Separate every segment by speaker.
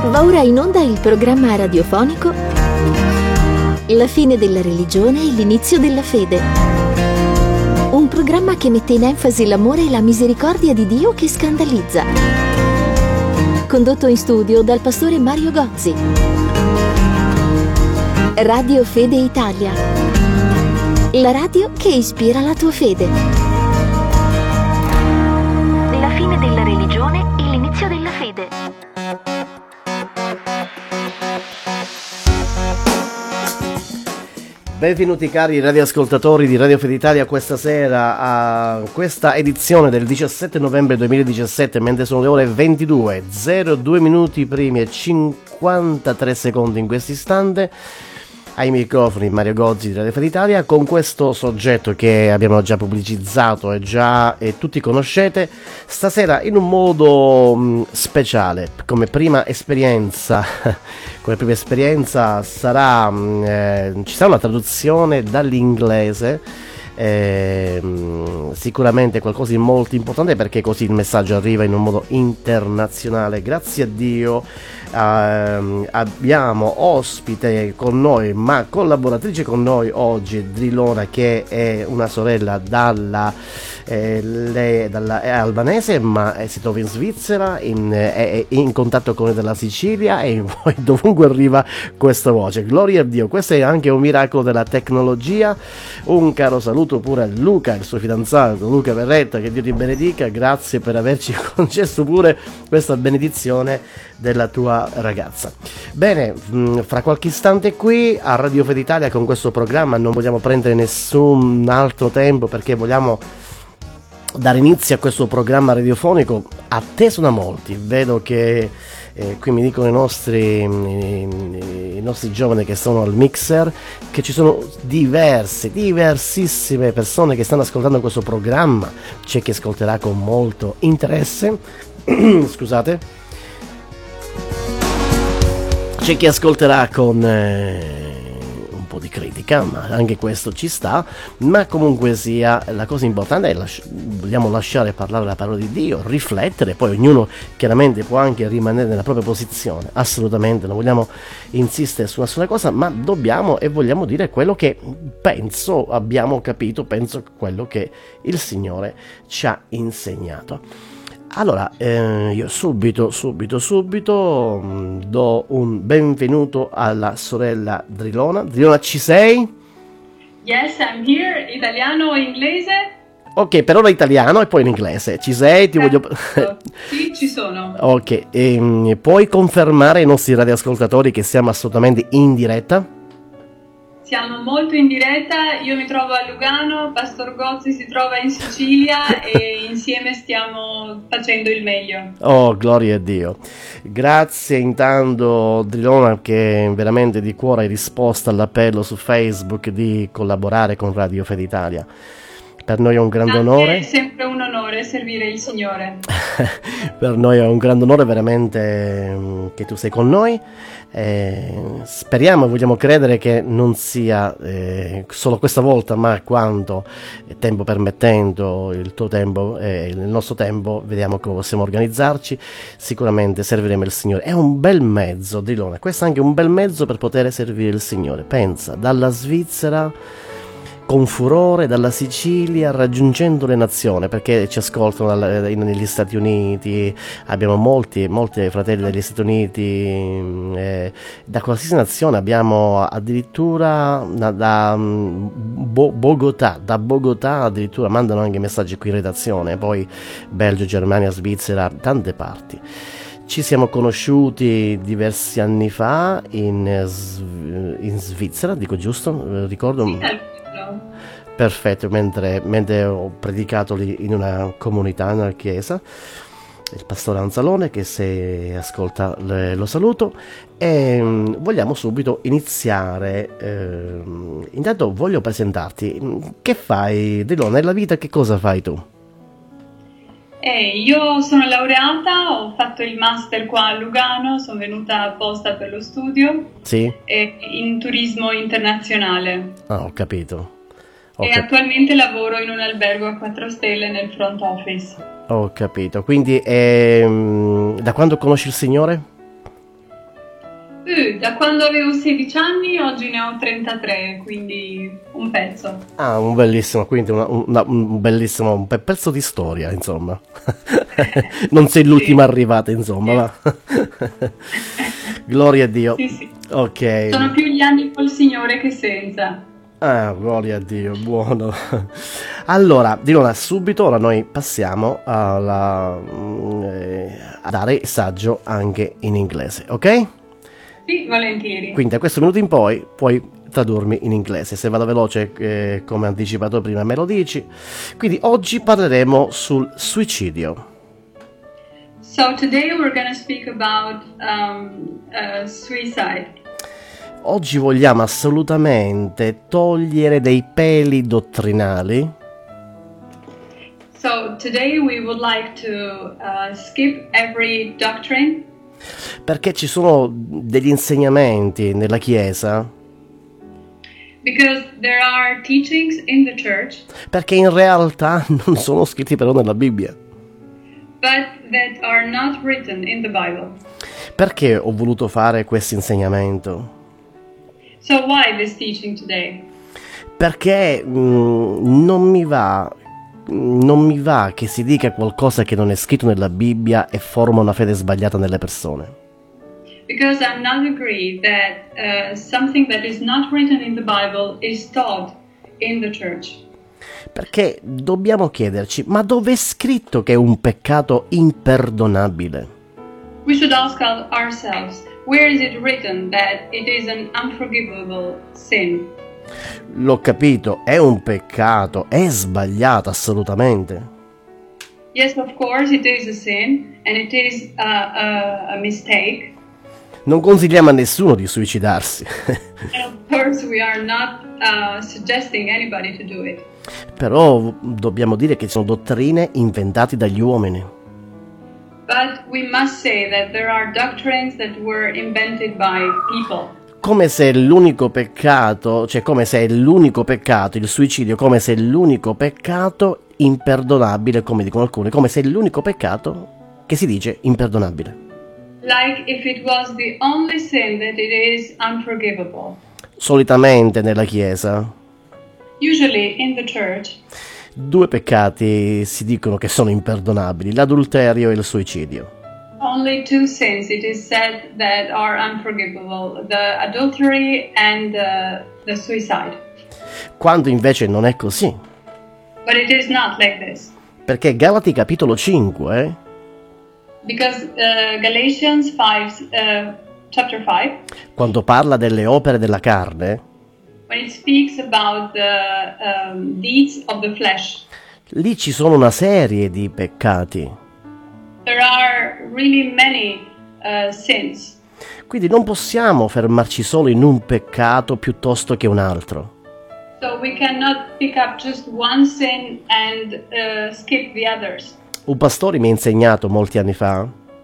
Speaker 1: Va ora in onda il programma radiofonico La fine della religione e l'inizio della fede. Un programma che mette in enfasi l'amore e la misericordia di Dio che scandalizza. Condotto in studio dal pastore Mario Gozzi. Radio Fede Italia. La radio che ispira la tua fede. La fine della religione e l'inizio della fede.
Speaker 2: Benvenuti cari radioascoltatori di Radio Fede Italia questa sera a questa edizione del 17 novembre 2017, mentre sono le ore 22, 02 minuti primi e 53 secondi in questo istante. Ai microfoni Mario Gozzi di Radio Fede Italia con questo soggetto che abbiamo già pubblicizzato e tutti conoscete. Stasera in un modo speciale, come prima esperienza sarà ci sarà una traduzione dall'inglese, sicuramente qualcosa di molto importante, perché così il messaggio arriva in un modo internazionale. Grazie a Dio abbiamo ospite con noi, ma collaboratrice con noi oggi, Drilona, che è una sorella lei è albanese, ma si trova in Svizzera, è in contatto con noi dalla Sicilia, e poi dovunque arriva questa voce. Gloria a Dio, questo è anche un miracolo della tecnologia. Un caro saluto pure a Luca, il suo fidanzato Luca Berretta, che Dio ti benedica, grazie per averci concesso pure questa benedizione della tua ragazza. Bene, fra qualche istante qui a Radio Fede Italia con questo programma non vogliamo prendere nessun altro tempo, perché vogliamo dare inizio a questo programma radiofonico atteso da molti. Vedo che qui mi dicono i nostri giovani che sono al mixer che ci sono diversissime persone che stanno ascoltando questo programma. C'è chi ascolterà con molto interesse scusate, c'è chi ascolterà con un po' di critica, ma anche questo ci sta. Ma comunque sia, la cosa importante è vogliamo lasciare parlare la parola di Dio, riflettere, poi ognuno chiaramente può anche rimanere nella propria posizione, assolutamente non vogliamo insistere su nessuna cosa, ma dobbiamo e vogliamo dire quello che abbiamo capito, quello che il Signore ci ha insegnato. Allora, io subito do un benvenuto alla sorella Drilona. Drilona, ci sei?
Speaker 3: Yes, I'm here. Italiano o inglese?
Speaker 2: Ok, per ora italiano e poi in inglese. Ci sei? Ti voglio...
Speaker 3: Sì, ci sono.
Speaker 2: Ok, puoi confermare ai nostri radioascoltatori che siamo assolutamente in diretta?
Speaker 3: Siamo molto in diretta, io mi trovo a Lugano, Pastor Gozzi si trova in Sicilia e insieme stiamo facendo il meglio. Oh,
Speaker 2: gloria a Dio. Grazie intanto Drilona, che veramente di cuore hai risposto all'appello su Facebook di collaborare con Radio Fede Italia. Per noi è un grande onore.
Speaker 3: È sempre un onore servire il Signore.
Speaker 2: Per noi è un grande onore veramente che tu sei con noi. Speriamo e vogliamo credere che non sia solo questa volta, ma quando, tempo permettendo, il tuo tempo e il nostro tempo, vediamo come possiamo organizzarci. Sicuramente serviremo il Signore. È un bel mezzo, Drilona. Questo è anche un bel mezzo per poter servire il Signore. Pensa, dalla Svizzera con furore, dalla Sicilia, raggiungendo le nazioni, perché ci ascoltano negli Stati Uniti, abbiamo molti fratelli degli Stati Uniti, da qualsiasi nazione, abbiamo addirittura da Bogotà addirittura mandano anche messaggi qui in redazione, poi Belgio, Germania, Svizzera, tante parti. Ci siamo conosciuti diversi anni fa in Svizzera, dico giusto? Ricordo? Sì, perfetto, mentre ho predicato lì in una comunità, in una chiesa, il pastore Anzalone, che se ascolta lo saluto, e vogliamo subito iniziare. Intanto voglio presentarti. Che fai, Drilona, nella vita? Che cosa fai tu?
Speaker 3: Io sono laureata, ho fatto il master qua a Lugano, sono venuta apposta per lo studio.
Speaker 2: Sì.
Speaker 3: In turismo internazionale.
Speaker 2: Ah, ho capito.
Speaker 3: Attualmente lavoro in un albergo a 4 stelle nel front office.
Speaker 2: Ho capito. Quindi da quando conosci il Signore?
Speaker 3: Da quando avevo 16 anni, oggi ne ho 33, quindi un pezzo.
Speaker 2: Ah, un bellissimo, quindi un bellissimo un pezzo di storia, insomma. Non sei l'ultima arrivata, insomma, va. Gloria a Dio.
Speaker 3: Sì.
Speaker 2: Ok.
Speaker 3: Sono più gli anni col Signore che senza.
Speaker 2: Ah, gloria a Dio, buono. Allora, Ilona, subito ora noi passiamo a dare il saggio anche in inglese, ok?
Speaker 3: Sì, volentieri.
Speaker 2: Quindi da questo minuto in poi puoi tradurmi in inglese. Se vado veloce, come anticipato prima, me lo dici. Quindi oggi parleremo sul suicidio.
Speaker 3: So today we're going to speak about suicide.
Speaker 2: Oggi vogliamo assolutamente togliere dei peli dottrinali.
Speaker 3: So today we would like to skip every doctrine.
Speaker 2: Perché ci sono degli insegnamenti nella Chiesa.
Speaker 3: Because there are teachings in the church.
Speaker 2: Perché in realtà non sono scritti però nella Bibbia.
Speaker 3: But that are not written in the Bible.
Speaker 2: Perché ho voluto fare questo insegnamento?
Speaker 3: So why this teaching today?
Speaker 2: Perché non mi va che si dica qualcosa che non è scritto nella Bibbia e forma una fede sbagliata nelle persone.
Speaker 3: Because I'm not agree that something that is not written in the Bible is taught in the church.
Speaker 2: Perché dobbiamo chiederci, ma dove è scritto che è un peccato imperdonabile?
Speaker 3: We should ask ourselves, where is it written that it is an unforgivable sin?
Speaker 2: L'ho capito, è un peccato, è sbagliato assolutamente.
Speaker 3: Yes, of course it is a sin and it is a mistake.
Speaker 2: Non consigliamo a nessuno di suicidarsi.
Speaker 3: And of course we are not suggesting anybody to do it.
Speaker 2: Però dobbiamo dire che sono dottrine inventate dagli uomini.
Speaker 3: But we must say that there are doctrines that were invented by people.
Speaker 2: Come se l'unico peccato, il suicidio, come se l'unico peccato imperdonabile, come dicono alcuni, come se l'unico peccato che si dice imperdonabile.
Speaker 3: Like if it was the only sin that it is unforgivable.
Speaker 2: Solitamente nella Chiesa,
Speaker 3: Usually in the church,
Speaker 2: due peccati si dicono che sono imperdonabili, l'adulterio e il suicidio.
Speaker 3: only two sins it is said that are unforgivable, the adultery and the suicide.
Speaker 2: Quando invece non è così.
Speaker 3: But it is not like this.
Speaker 2: Perché Galati capitolo 5,
Speaker 3: Because Galatians 5, chapter 5,
Speaker 2: quando parla delle opere della carne,
Speaker 3: when it speaks about the deeds of the flesh,
Speaker 2: lì ci sono una serie di peccati.
Speaker 3: there are really many sins.
Speaker 2: Quindi non possiamo fermarci solo in un peccato piuttosto che un altro.
Speaker 3: So we cannot pick up just one sin and skip the others.
Speaker 2: Un pastore mi ha insegnato molti anni fa,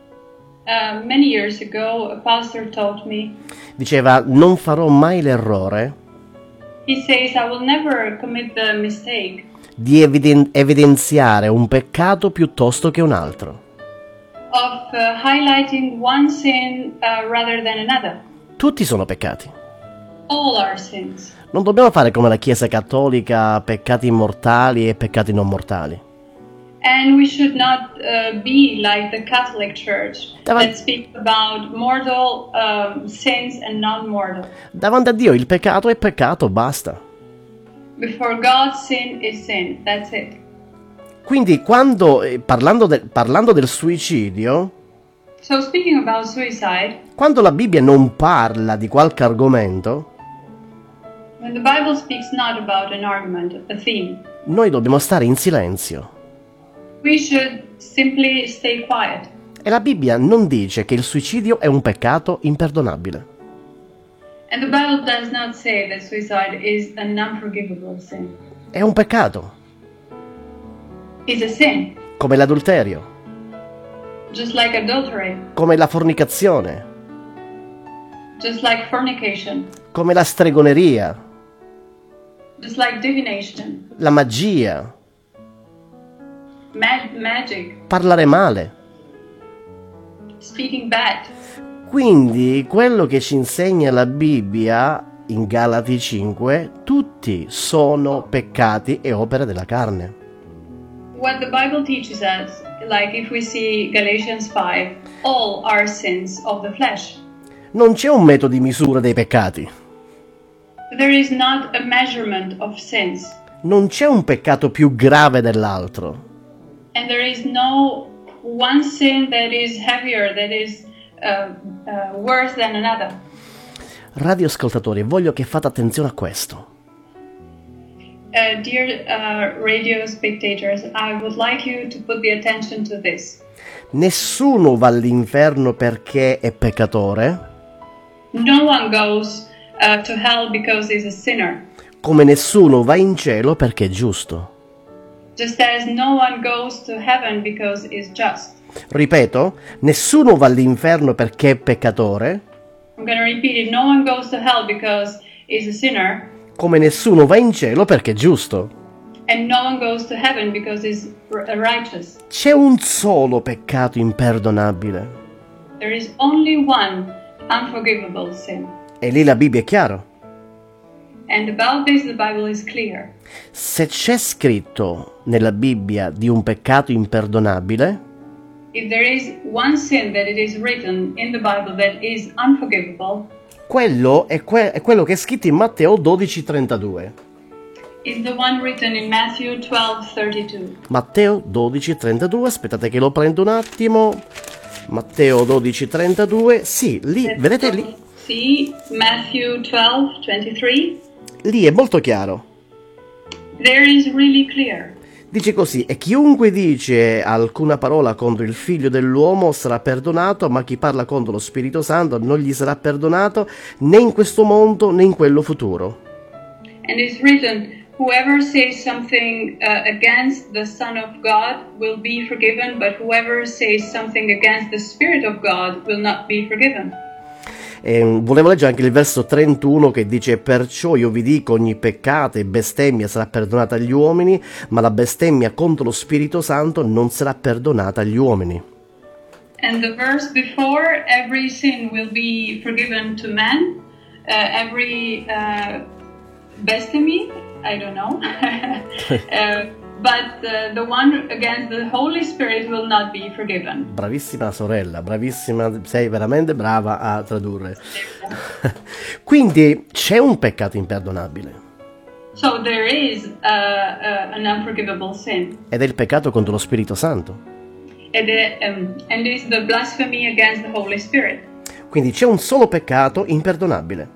Speaker 3: Many years ago, a pastor taught me,
Speaker 2: diceva non farò mai l'errore
Speaker 3: he says, I will never commit the mistake
Speaker 2: di evidenziare un peccato piuttosto che un altro.
Speaker 3: of highlighting one sin rather than another.
Speaker 2: Tutti sono peccati.
Speaker 3: All are sins.
Speaker 2: Non dobbiamo fare come la Chiesa cattolica, peccati mortali e peccati non mortali.
Speaker 3: And we should not be like the Catholic Church
Speaker 2: Davan-
Speaker 3: that speaks about mortal sins and non-mortal.
Speaker 2: Davanti a Dio il peccato è peccato, basta.
Speaker 3: Before God, sin is sin. That's it.
Speaker 2: Quindi quando, parlando del suicidio,
Speaker 3: So speaking about suicide,
Speaker 2: quando la Bibbia non parla di qualche argomento,
Speaker 3: when the Bible speaks not about an argument, a theme,
Speaker 2: noi dobbiamo stare in silenzio.
Speaker 3: we should simply stay quiet.
Speaker 2: E la Bibbia non dice che il suicidio è un peccato imperdonabile.
Speaker 3: And the Bible does not say that suicide is an unforgivable sin.
Speaker 2: È un peccato,
Speaker 3: It's a sin,
Speaker 2: come l'adulterio,
Speaker 3: just like adultery,
Speaker 2: come la fornicazione,
Speaker 3: just like fornication,
Speaker 2: come la stregoneria,
Speaker 3: just like divination,
Speaker 2: la magia,
Speaker 3: magic,
Speaker 2: parlare male,
Speaker 3: speaking bad,
Speaker 2: Quindi quello che ci insegna la Bibbia in Galati 5, tutti sono peccati e opere della carne.
Speaker 3: What the Bible teaches us, like if we see Galatians 5, all are sins of the flesh.
Speaker 2: Non c'è un metodo di misura dei peccati.
Speaker 3: There is not a measurement of sins.
Speaker 2: Non c'è un peccato più grave dell'altro.
Speaker 3: And there is no one sin that is heavier, that is worse than another.
Speaker 2: Radioascoltatori, voglio che fate attenzione a questo.
Speaker 3: Dear radio spectators, I would like you to put the attention to this.
Speaker 2: Nessuno va all'inferno perché è peccatore,
Speaker 3: No one goes to hell because he's a sinner.
Speaker 2: come nessuno va in cielo perché è giusto.
Speaker 3: Just as no one goes to heaven because he's just.
Speaker 2: Ripeto, nessuno va all'inferno perché è peccatore,
Speaker 3: I'm going to repeat it. No one goes to hell because he's a sinner.
Speaker 2: come nessuno va in cielo perché è giusto.
Speaker 3: And no one goes to heaven because he's righteous.
Speaker 2: C'è un solo peccato imperdonabile.
Speaker 3: There is only one unforgivable sin.
Speaker 2: E lì la Bibbia è chiara.
Speaker 3: And about this the Bible is clear.
Speaker 2: Se c'è scritto nella Bibbia di un peccato imperdonabile,
Speaker 3: If there is one sin that it is written in the Bible that is unforgivable,
Speaker 2: quello è quello che è scritto in Matteo 12,32.
Speaker 3: is the one written in Matthew 12:32.
Speaker 2: Matteo 12,32, aspettate che lo prendo un attimo. Matteo 12,32, sì, lì, vedete lì?
Speaker 3: See Matthew 12:23.
Speaker 2: Lì è molto chiaro.
Speaker 3: There is really clear.
Speaker 2: Dice così: e chiunque dice alcuna parola contro il figlio dell'uomo sarà perdonato, ma chi parla contro lo Spirito Santo non gli sarà perdonato né in questo mondo né in quello futuro.
Speaker 3: And it's written, whoever says something against the Son of God will be forgiven, but whoever says something against the Spirit of God will not be forgiven.
Speaker 2: Volevo leggere anche il verso 31 che dice: perciò io vi dico, ogni peccato e bestemmia sarà perdonata agli uomini, ma la bestemmia contro lo Spirito Santo non sarà perdonata agli uomini.
Speaker 3: And the verse before, every sin will be forgiven to man, every blasphemy, I don't know, but the one against the Holy Spirit will not be forgiven.
Speaker 2: Bravissima sorella, bravissima, sei veramente brava a tradurre. Quindi c'è un peccato imperdonabile.
Speaker 3: So there is an unforgivable sin.
Speaker 2: Ed è il peccato contro lo Spirito Santo.
Speaker 3: And is the blasphemy against the Holy Spirit.
Speaker 2: Quindi c'è un solo peccato imperdonabile.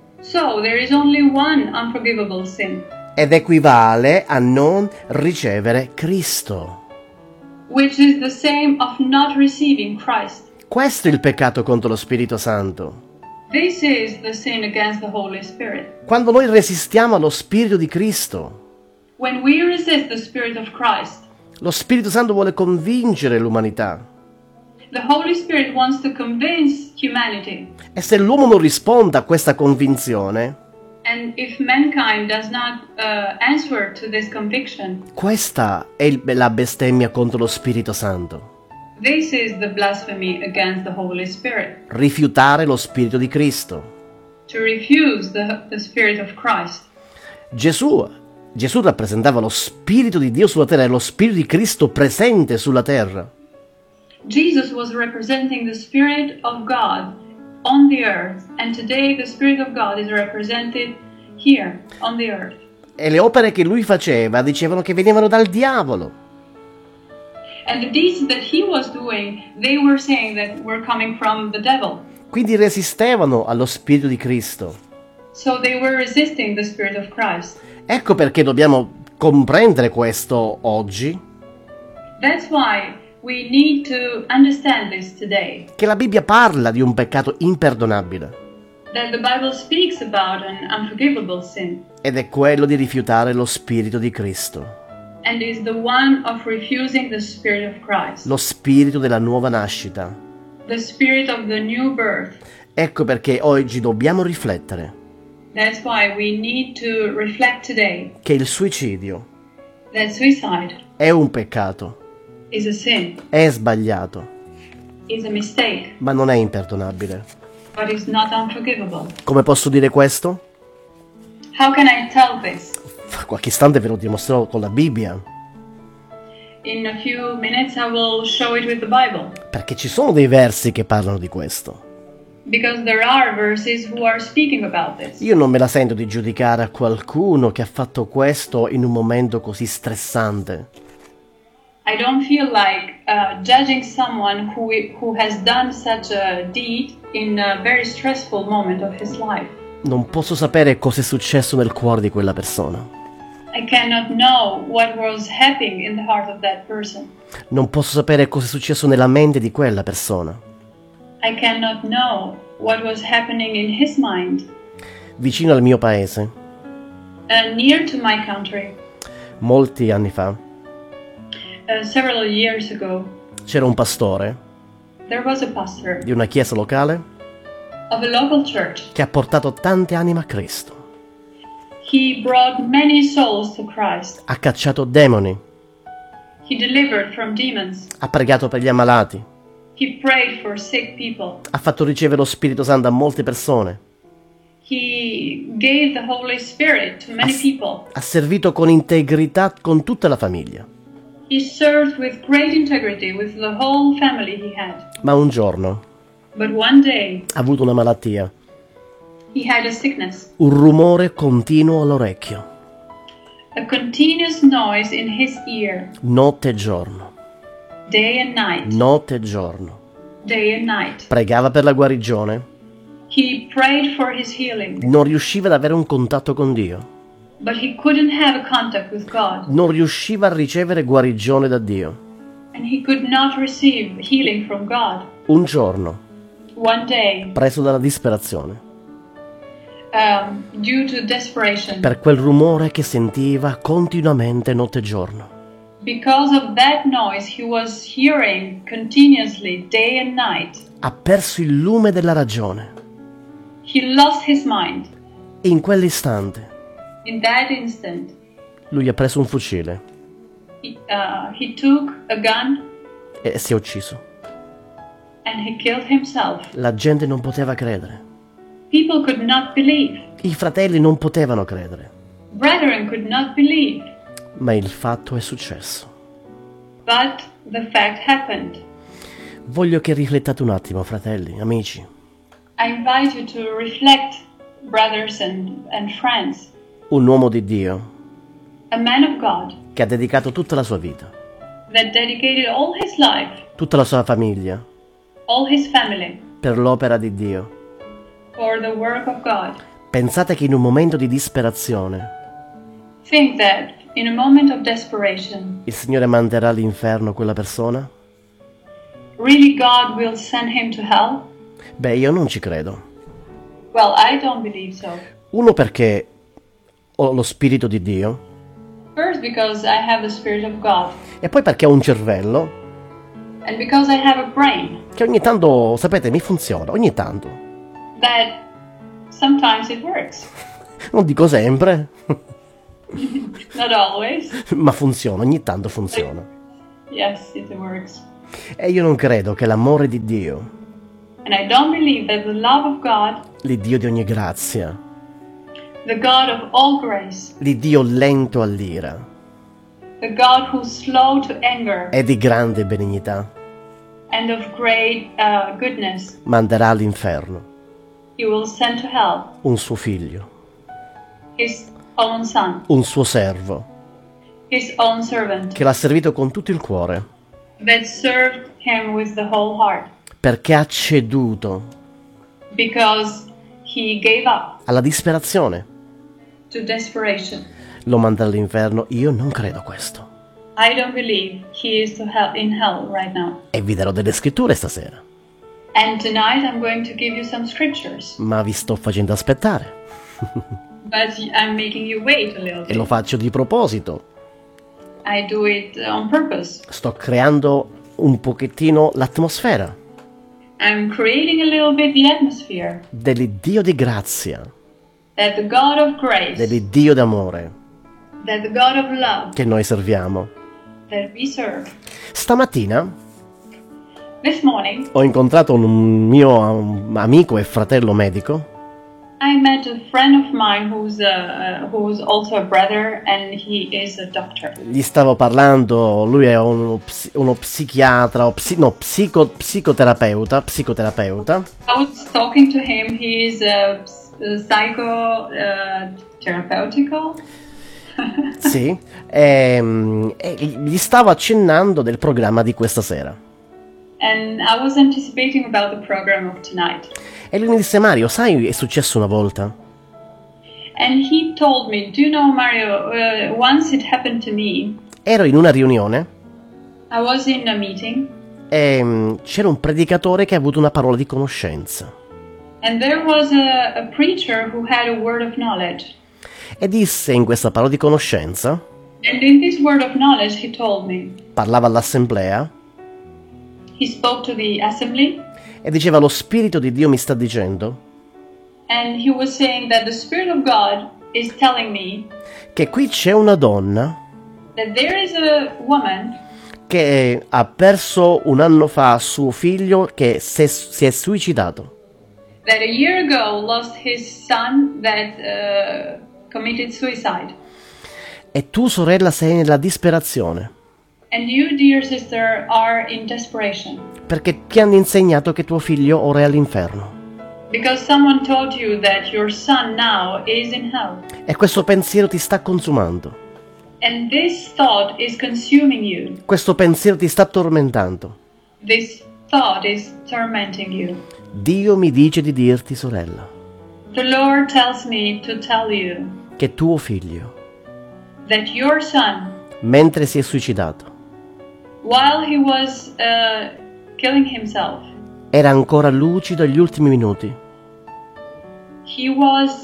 Speaker 3: So there is only one unforgivable sin.
Speaker 2: Ed equivale a non ricevere Cristo.
Speaker 3: Which is the same of not receiving Christ.
Speaker 2: Questo è il peccato contro lo Spirito Santo.
Speaker 3: This is the sin against the Holy Spirit.
Speaker 2: Quando noi resistiamo allo Spirito di Cristo,
Speaker 3: When we resist the Spirit of Christ,
Speaker 2: lo Spirito Santo vuole convincere l'umanità.
Speaker 3: the Holy Spirit wants to convince humanity.
Speaker 2: E se l'uomo non risponde a questa convinzione,
Speaker 3: And if mankind does not answer to this conviction,
Speaker 2: questa è la bestemmia contro lo Spirito Santo.
Speaker 3: this is the blasphemy against the Holy Spirit.
Speaker 2: Rifiutare lo Spirito di Cristo.
Speaker 3: To refuse the Spirit of Christ.
Speaker 2: Gesù rappresentava lo Spirito di Dio sulla terra, e lo Spirito di Cristo presente sulla terra.
Speaker 3: Jesus was representing the Spirit of God on the earth, and today the Spirit of God is represented here on the earth.
Speaker 2: E le opere che lui faceva dicevano che venivano dal diavolo.
Speaker 3: And the deeds that he was doing, they were saying that were coming from the devil.
Speaker 2: Quindi resistevano allo Spirito di Cristo.
Speaker 3: So they were resisting the Spirit of Christ.
Speaker 2: Ecco perché dobbiamo comprendere questo oggi,
Speaker 3: That's why we need to understand this today.
Speaker 2: che la Bibbia parla di un peccato imperdonabile,
Speaker 3: That the Bible speaks about an unforgivable sin,
Speaker 2: ed è quello di rifiutare lo Spirito di Cristo,
Speaker 3: and is the one of refusing the Spirit of Christ,
Speaker 2: lo Spirito della nuova nascita.
Speaker 3: the Spirit of the new birth.
Speaker 2: Ecco perché oggi dobbiamo riflettere
Speaker 3: That's why we need to reflect today
Speaker 2: che il suicidio
Speaker 3: that suicide
Speaker 2: è un peccato,
Speaker 3: is a sin,
Speaker 2: è sbagliato,
Speaker 3: is a mistake,
Speaker 2: ma non è imperdonabile.
Speaker 3: but is not unforgivable.
Speaker 2: Come posso dire questo?
Speaker 3: How can I tell this?
Speaker 2: Fra qualche istante ve lo dimostrerò con la Bibbia,
Speaker 3: In a few minutes I will show it with the Bible.
Speaker 2: perché ci sono dei versi che parlano di questo.
Speaker 3: Because there are verses who are speaking about this.
Speaker 2: Io non me la sento di giudicare a qualcuno che ha fatto questo in un momento così stressante.
Speaker 3: I don't feel like judging someone who has done such a deed in a very stressful moment of his life.
Speaker 2: Non posso sapere cosa è successo nel cuore di quella persona.
Speaker 3: I cannot know what was happening in the heart of that person.
Speaker 2: Non posso sapere cosa è successo nella mente di quella persona.
Speaker 3: I cannot know what was happening in his mind.
Speaker 2: Vicino al mio paese,
Speaker 3: Near to my country,
Speaker 2: molti anni fa,
Speaker 3: several years ago,
Speaker 2: c'era un pastore
Speaker 3: there was a pastor
Speaker 2: di una chiesa locale
Speaker 3: of a local church.
Speaker 2: che ha portato tante anime a Cristo.
Speaker 3: He brought many souls to Christ.
Speaker 2: Ha cacciato demoni,
Speaker 3: He delivered from demons.
Speaker 2: ha pregato per gli ammalati,
Speaker 3: He prayed for sick people.
Speaker 2: ha fatto ricevere lo Spirito Santo a molte persone,
Speaker 3: He gave the Holy Spirit to many people.
Speaker 2: ha servito con integrità con tutta la famiglia.
Speaker 3: He served with great integrity with the whole family he had.
Speaker 2: Ma un giorno
Speaker 3: But one day,
Speaker 2: ha avuto una malattia,
Speaker 3: he had a sickness.
Speaker 2: un rumore continuo all'orecchio,
Speaker 3: A continuous noise in his ear,
Speaker 2: notte e giorno,
Speaker 3: day and night,
Speaker 2: notte e giorno.
Speaker 3: day and night.
Speaker 2: Pregava per la guarigione,
Speaker 3: He prayed for his healing,
Speaker 2: non riusciva ad avere un contatto con Dio,
Speaker 3: but he couldn't have a contact with God,
Speaker 2: non riusciva a ricevere guarigione da Dio.
Speaker 3: and he could not receive healing from God.
Speaker 2: Un giorno,
Speaker 3: One day,
Speaker 2: preso dalla disperazione,
Speaker 3: due to desperation,
Speaker 2: per quel rumore che sentiva continuamente notte e giorno,
Speaker 3: because of that noise he was hearing continuously day and night,
Speaker 2: ha perso il lume della ragione
Speaker 3: he lost his mind.
Speaker 2: e in quell'istante
Speaker 3: In that instant,
Speaker 2: lui ha preso un fucile
Speaker 3: he took a gun
Speaker 2: e si è ucciso.
Speaker 3: and he killed himself.
Speaker 2: La gente non poteva credere,
Speaker 3: People could not believe.
Speaker 2: i fratelli non potevano credere,
Speaker 3: Brethren could not believe.
Speaker 2: ma il fatto è successo.
Speaker 3: But the fact happened.
Speaker 2: Voglio che riflettate un attimo, fratelli, amici.
Speaker 3: I invite you to reflect, brothers and friends.
Speaker 2: Un uomo di Dio
Speaker 3: A man of God
Speaker 2: che ha dedicato tutta la sua vita,
Speaker 3: that dedicated all his life,
Speaker 2: tutta la sua famiglia,
Speaker 3: all his family,
Speaker 2: per l'opera di Dio.
Speaker 3: for the work of God.
Speaker 2: Pensate che in un momento di disperazione
Speaker 3: Think that in a moment of desperation,
Speaker 2: il Signore manderà all'inferno quella persona?
Speaker 3: really God will send him to hell?
Speaker 2: Beh, io non ci credo.
Speaker 3: Well, I don't believe so.
Speaker 2: Uno, perché ho lo Spirito di Dio,
Speaker 3: First, because I have the Spirit of God,
Speaker 2: e poi perché ho un cervello
Speaker 3: and because I have a brain
Speaker 2: che ogni tanto, sapete, mi funziona, ogni tanto.
Speaker 3: that sometimes it works.
Speaker 2: Non dico sempre,
Speaker 3: Not always.
Speaker 2: ma funziona, ogni tanto funziona.
Speaker 3: Yes, it works.
Speaker 2: E io non credo che l'amore di Dio,
Speaker 3: And I don't believe that the love of God,
Speaker 2: l'Iddio di ogni grazia,
Speaker 3: the God of all grace,
Speaker 2: l'Iddio lento all'ira
Speaker 3: the God who's slow to anger
Speaker 2: e di grande benignità,
Speaker 3: and of great goodness,
Speaker 2: manderà all'inferno
Speaker 3: he will send to hell
Speaker 2: un suo figlio,
Speaker 3: his own son,
Speaker 2: un suo servo,
Speaker 3: his own servant,
Speaker 2: che l'ha servito con tutto il cuore,
Speaker 3: that served him with the whole heart,
Speaker 2: perché ha ceduto
Speaker 3: because he gave up
Speaker 2: alla disperazione.
Speaker 3: to desperation.
Speaker 2: Lo manderà all'inferno. Io non credo questo.
Speaker 3: I don't believe he is in hell right now.
Speaker 2: E vi darò delle scritture stasera,
Speaker 3: And tonight I'm going to give you some scriptures,
Speaker 2: ma vi sto facendo aspettare
Speaker 3: but I'm making you wait a little
Speaker 2: e lo
Speaker 3: bit.
Speaker 2: faccio di proposito.
Speaker 3: I do it on purpose.
Speaker 2: Sto creando un pochettino l'atmosfera
Speaker 3: I'm creating a little bit the atmosphere
Speaker 2: dell'Iddio di grazia,
Speaker 3: that the God of grace,
Speaker 2: dell'Iddio d'amore
Speaker 3: that the God of love
Speaker 2: che noi serviamo.
Speaker 3: that we serve.
Speaker 2: Stamattina
Speaker 3: This morning,
Speaker 2: ho incontrato un mio amico e fratello medico.
Speaker 3: I met a friend of mine who's also a brother, and he is a doctor.
Speaker 2: Gli stavo parlando, lui è uno psichiatra, psicoterapeuta.
Speaker 3: I was talking to him. He is a therapeutical.
Speaker 2: Sì, e gli stavo accennando del programma di questa sera.
Speaker 3: And I was anticipating about the program of tonight.
Speaker 2: E lui mi disse: Mario, sai, è successo una volta?
Speaker 3: And he told me, do you know, Mario, once it happened to me.
Speaker 2: Ero in una riunione
Speaker 3: I was in a meeting.
Speaker 2: E c'era un predicatore che ha avuto una parola di conoscenza.
Speaker 3: And there was a preacher who had a word of knowledge.
Speaker 2: E disse in questa parola di conoscenza,
Speaker 3: And in this word of knowledge he told me,
Speaker 2: parlava all'assemblea
Speaker 3: he spoke to the assembly,
Speaker 2: e diceva: lo Spirito di Dio mi sta dicendo
Speaker 3: and he was saying that the Spirit of God is telling me
Speaker 2: che qui c'è una donna
Speaker 3: that there is a woman
Speaker 2: che ha perso un anno fa suo figlio, che si è suicidato.
Speaker 3: that a year ago lost his son that committed suicide.
Speaker 2: E tu, sorella, sei nella disperazione,
Speaker 3: And you, dear sister, are in desperation.
Speaker 2: perché ti hanno insegnato che tuo figlio ora è all'inferno.
Speaker 3: Because someone told you that your son now is in hell.
Speaker 2: E questo pensiero ti sta consumando.
Speaker 3: And this thought is consuming you.
Speaker 2: Questo pensiero ti sta tormentando.
Speaker 3: This thought is tormenting you.
Speaker 2: Dio mi dice di dirti, sorella,
Speaker 3: The Lord tells me to tell you
Speaker 2: che tuo figlio,
Speaker 3: that your son,
Speaker 2: mentre si è suicidato,
Speaker 3: while he was killing himself,
Speaker 2: era ancora lucido agli ultimi minuti
Speaker 3: he was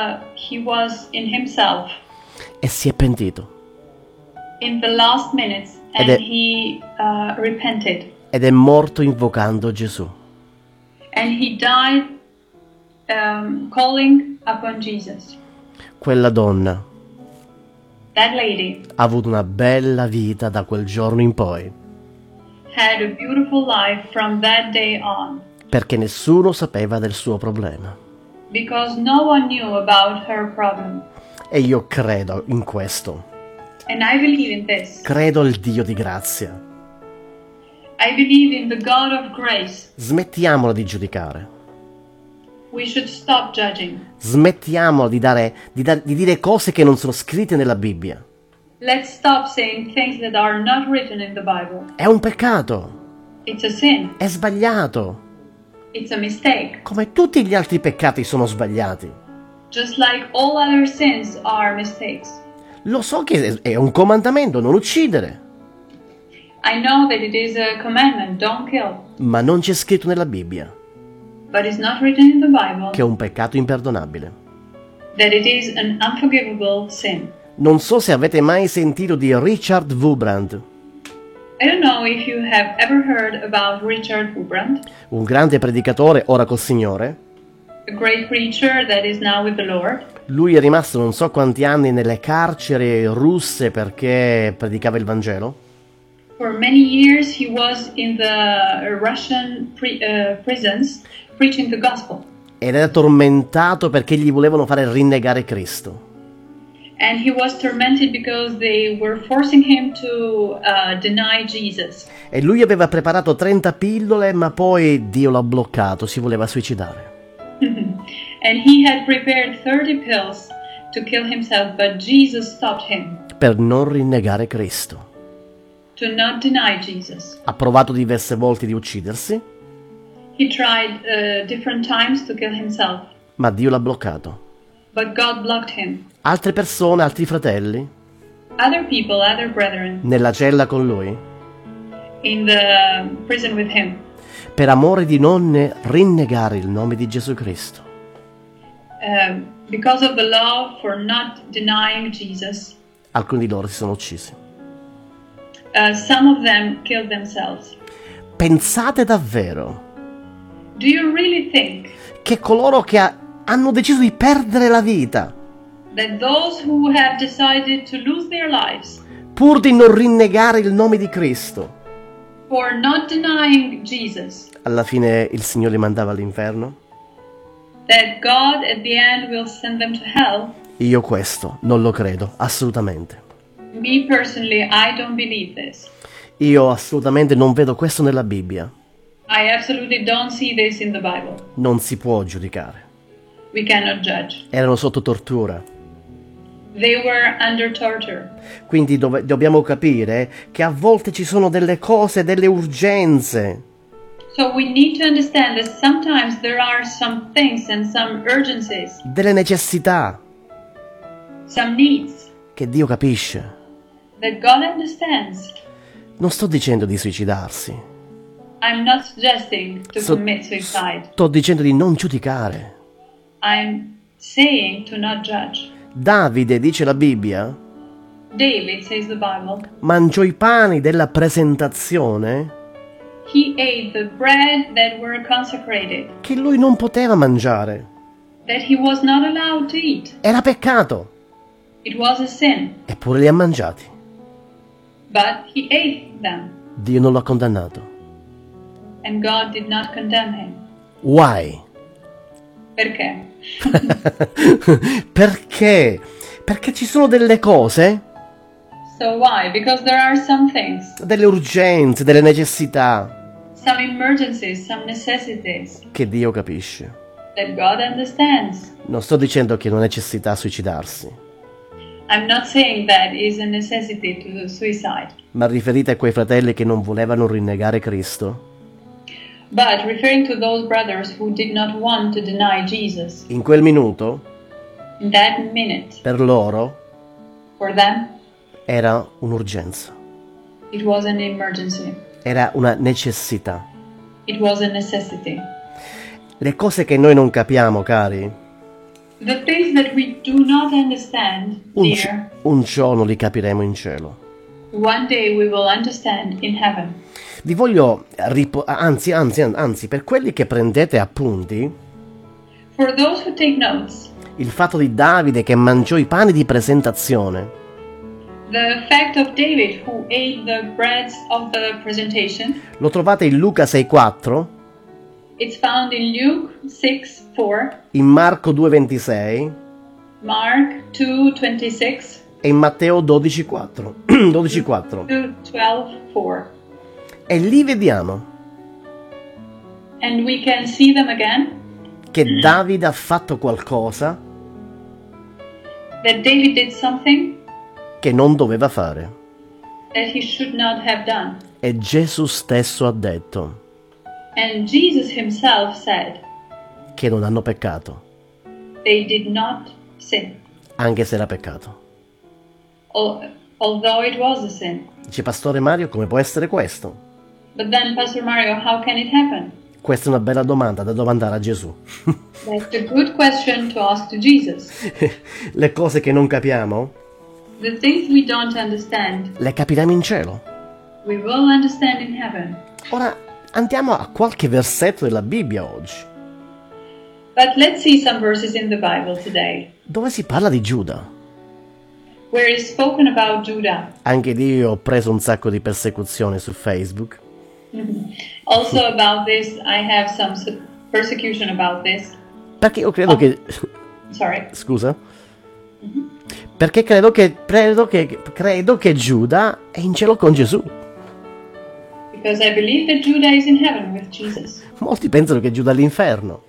Speaker 3: in himself
Speaker 2: e si è pentito.
Speaker 3: in the last minutes, and he repented,
Speaker 2: Ed è morto invocando Gesù.
Speaker 3: and he died calling upon Jesus.
Speaker 2: Quella donna
Speaker 3: That lady
Speaker 2: ha avuto una bella vita da quel giorno in poi,
Speaker 3: had a beautiful life from that day on,
Speaker 2: perché nessuno sapeva del suo problema.
Speaker 3: because no one knew about her problem.
Speaker 2: E io credo in questo.
Speaker 3: And I believe in this.
Speaker 2: Credo al Dio di grazia.
Speaker 3: I believe in the God of grace.
Speaker 2: Smettiamola di giudicare.
Speaker 3: We should stop judging.
Speaker 2: Smettiamola di dire cose che non sono scritte nella Bibbia.
Speaker 3: Let's stop saying things that are not written in the Bible.
Speaker 2: È un peccato.
Speaker 3: It's a sin.
Speaker 2: È sbagliato.
Speaker 3: It's a mistake.
Speaker 2: Come tutti gli altri peccati sono sbagliati.
Speaker 3: Just like all other sins are mistakes.
Speaker 2: Lo so che è un comandamento, non uccidere.
Speaker 3: I know that it is a commandment, don't kill.
Speaker 2: Ma non c'è scritto nella Bibbia
Speaker 3: But it's not written in the Bible
Speaker 2: che è un peccato imperdonabile.
Speaker 3: that it is an unforgivable sin.
Speaker 2: Non so se avete mai sentito di Richard Wurmbrand,
Speaker 3: I don't know if you have ever heard about Richard Wurmbrand,
Speaker 2: un grande predicatore ora col Signore.
Speaker 3: a great preacher that is now with the Lord.
Speaker 2: Lui è rimasto non so quanti anni nelle carceri russe perché predicava il Vangelo.
Speaker 3: For many years he was in the Russian prisons preaching the gospel.
Speaker 2: Ed era tormentato perché gli volevano fare rinnegare Cristo.
Speaker 3: And he was tormented because they were forcing him to deny Jesus.
Speaker 2: E lui aveva preparato 30 pillole, ma poi Dio l'ha bloccato, si voleva suicidare.
Speaker 3: And he had prepared 30 pills to kill himself, but Jesus stopped him
Speaker 2: Per non rinnegare Cristo.
Speaker 3: to not deny Jesus.
Speaker 2: Ha provato diverse volte di uccidersi,
Speaker 3: He tried different times to kill himself,
Speaker 2: ma Dio l'ha bloccato.
Speaker 3: but God blocked him.
Speaker 2: Altre persone, altri fratelli,
Speaker 3: Other people, other brethren,
Speaker 2: nella cella con lui,
Speaker 3: in the prison with him,
Speaker 2: per amore di non rinnegare il nome di Gesù Cristo,
Speaker 3: because of the love for not denying Jesus,
Speaker 2: alcuni di loro si sono uccisi.
Speaker 3: some of them killed themselves.
Speaker 2: Pensate davvero
Speaker 3: Do you really think
Speaker 2: che coloro che hanno deciso di perdere la vita
Speaker 3: that those who have decided to lose their lives
Speaker 2: pur di non rinnegare il nome di Cristo,
Speaker 3: for not denying Jesus,
Speaker 2: alla fine il Signore li mandava all'inferno?
Speaker 3: that God at the end will send them to hell?
Speaker 2: Io questo non lo credo, assolutamente.
Speaker 3: Me personally, I don't believe this.
Speaker 2: Io assolutamente non vedo questo nella Bibbia.
Speaker 3: I absolutely don't see this in the Bible.
Speaker 2: Non si può giudicare.
Speaker 3: We cannot judge.
Speaker 2: Erano sotto tortura.
Speaker 3: They were under torture.
Speaker 2: Quindi dobbiamo capire che a volte ci sono delle cose, delle urgenze.
Speaker 3: So we need to understand that sometimes there are some things and some urgencies,
Speaker 2: Delle necessità
Speaker 3: some needs
Speaker 2: che Dio capisce.
Speaker 3: that God understands.
Speaker 2: Non sto dicendo di suicidarsi.
Speaker 3: I'm not suggesting to
Speaker 2: So-
Speaker 3: commit suicide.
Speaker 2: Sto dicendo di non giudicare.
Speaker 3: I'm saying to not judge.
Speaker 2: Davide, dice la Bibbia,
Speaker 3: David, says the Bible,
Speaker 2: mangiò i pani della presentazione
Speaker 3: he ate the bread that were consecrated,
Speaker 2: che lui non poteva mangiare.
Speaker 3: that he was not allowed to eat.
Speaker 2: Era peccato.
Speaker 3: It was a sin,
Speaker 2: Eppure li ha mangiati.
Speaker 3: but he ate them,
Speaker 2: Dio non l'ha condannato.
Speaker 3: and God did not condemn him.
Speaker 2: Why?
Speaker 3: Perché?
Speaker 2: Perché? Perché ci sono delle cose,
Speaker 3: So why? Because there are some things,
Speaker 2: delle urgenze, delle necessità
Speaker 3: some emergencies, some necessities
Speaker 2: che Dio capisce.
Speaker 3: that God understands.
Speaker 2: Non sto dicendo che è una necessità suicidarsi,
Speaker 3: I'm not saying that is a necessity to do suicide,
Speaker 2: ma riferite a quei fratelli che non volevano rinnegare Cristo.
Speaker 3: but referring to those brothers who did not want to deny Jesus.
Speaker 2: In quel minuto,
Speaker 3: In that minute,
Speaker 2: per loro,
Speaker 3: for them,
Speaker 2: era un'urgenza,
Speaker 3: it was an emergency.
Speaker 2: era una necessità.
Speaker 3: It was a necessity.
Speaker 2: Le cose che noi non capiamo, cari,
Speaker 3: The things that we do not understand, dear,
Speaker 2: un giorno li capiremo in cielo.
Speaker 3: one day we will understand in heaven.
Speaker 2: Vi voglio, anzi, per quelli che prendete appunti,
Speaker 3: For those who take notes,
Speaker 2: il fatto di Davide che mangiò i pani di presentazione,
Speaker 3: the fact of David who ate the breads of the presentation,
Speaker 2: lo trovate in Luca 6,4,
Speaker 3: it's found in Luke 6:4,
Speaker 2: in Marco 2,26
Speaker 3: Mark 2:26
Speaker 2: e in Matteo 12,4. 12,4.
Speaker 3: to 12:4.
Speaker 2: E lì vediamo
Speaker 3: And we can see them again,
Speaker 2: che Davide ha fatto qualcosa
Speaker 3: that David did something
Speaker 2: che non doveva fare.
Speaker 3: that he should not have done.
Speaker 2: E Gesù stesso ha detto
Speaker 3: And Jesus himself said,
Speaker 2: che non hanno peccato,
Speaker 3: they did not sin,
Speaker 2: anche se era peccato.
Speaker 3: although it was a sin.
Speaker 2: Dice Pastore Mario, come può essere questo?
Speaker 3: But then, Pastor Mario, how can it happen?
Speaker 2: Questa è una bella domanda da domandare a Gesù.
Speaker 3: That's a good question to ask to Jesus.
Speaker 2: Le cose che non capiamo,
Speaker 3: The things we don't understand,
Speaker 2: le capiremo in cielo.
Speaker 3: we will understand in heaven.
Speaker 2: Ora andiamo a qualche versetto della Bibbia oggi,
Speaker 3: But let's see some verses in the Bible today,
Speaker 2: dove si parla di Giuda.
Speaker 3: where is spoken about Judah.
Speaker 2: Anche lì io ho preso un sacco di persecuzione su Facebook,
Speaker 3: Also about this, I have some persecution about this.
Speaker 2: perché io credo che...
Speaker 3: Sorry.
Speaker 2: Scusa? Perché credo che Giuda è in cielo con Gesù.
Speaker 3: Because I believe that Judah is in heaven with Jesus.
Speaker 2: Molti pensano che Giuda è all'inferno,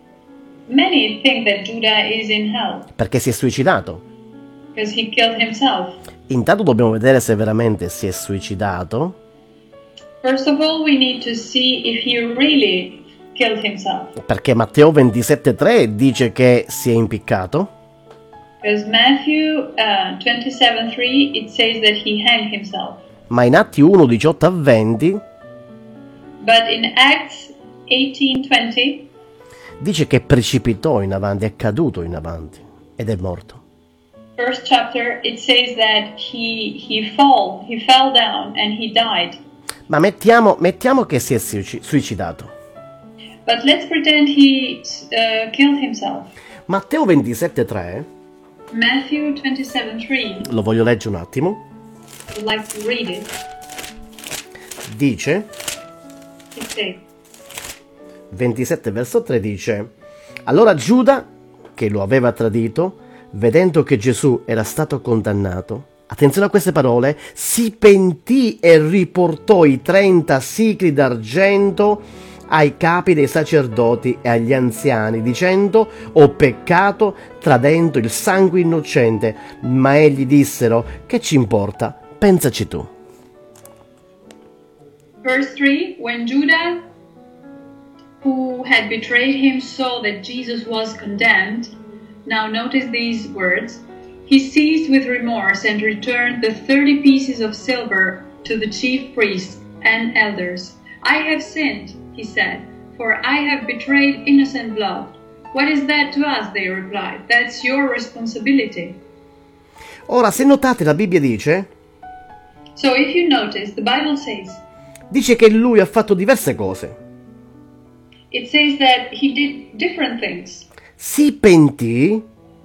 Speaker 3: Many think that Judah is in hell
Speaker 2: perché si è suicidato.
Speaker 3: because he killed himself.
Speaker 2: Intanto dobbiamo vedere se veramente si è suicidato,
Speaker 3: First of all, we need to see if he really killed himself.
Speaker 2: perché Matteo 27,3 dice che si è impiccato,
Speaker 3: Because Matthew 27:3, it says that he hanged himself.
Speaker 2: ma in Atti 1, 18 a 20
Speaker 3: But in Acts 18:20,
Speaker 2: dice che precipitò in avanti, è caduto in avanti ed è morto.
Speaker 3: first chapter, it says that he fell down and he died.
Speaker 2: Ma mettiamo che si è suicidato.
Speaker 3: But let's pretend he killed himself.
Speaker 2: Matteo 27,3,
Speaker 3: Matthew 27:3.
Speaker 2: lo voglio leggere un attimo,
Speaker 3: Would like to read it.
Speaker 2: dice,
Speaker 3: It says,
Speaker 2: 27 verso 3 dice: allora Giuda, che lo aveva tradito, vedendo che Gesù era stato condannato, attenzione a queste parole, si pentì e riportò i 30 sicli d'argento ai capi dei sacerdoti e agli anziani, dicendo: ho peccato tradendo il sangue innocente. Ma egli dissero: che ci importa? Pensaci tu.
Speaker 3: Verse 3, when Judah, who had betrayed him, saw that Jesus was condemned, now notice these words, he seized with remorse and returned the 30 pieces of silver to the chief priests and elders. I have sinned, he said, for I have betrayed innocent blood. What is that to us? They replied. That's your responsibility.
Speaker 2: Ora, se notate, la Bibbia dice
Speaker 3: So if you notice, the Bible says,
Speaker 2: che lui ha fatto diverse cose.
Speaker 3: it says that he did different things.
Speaker 2: Si pentì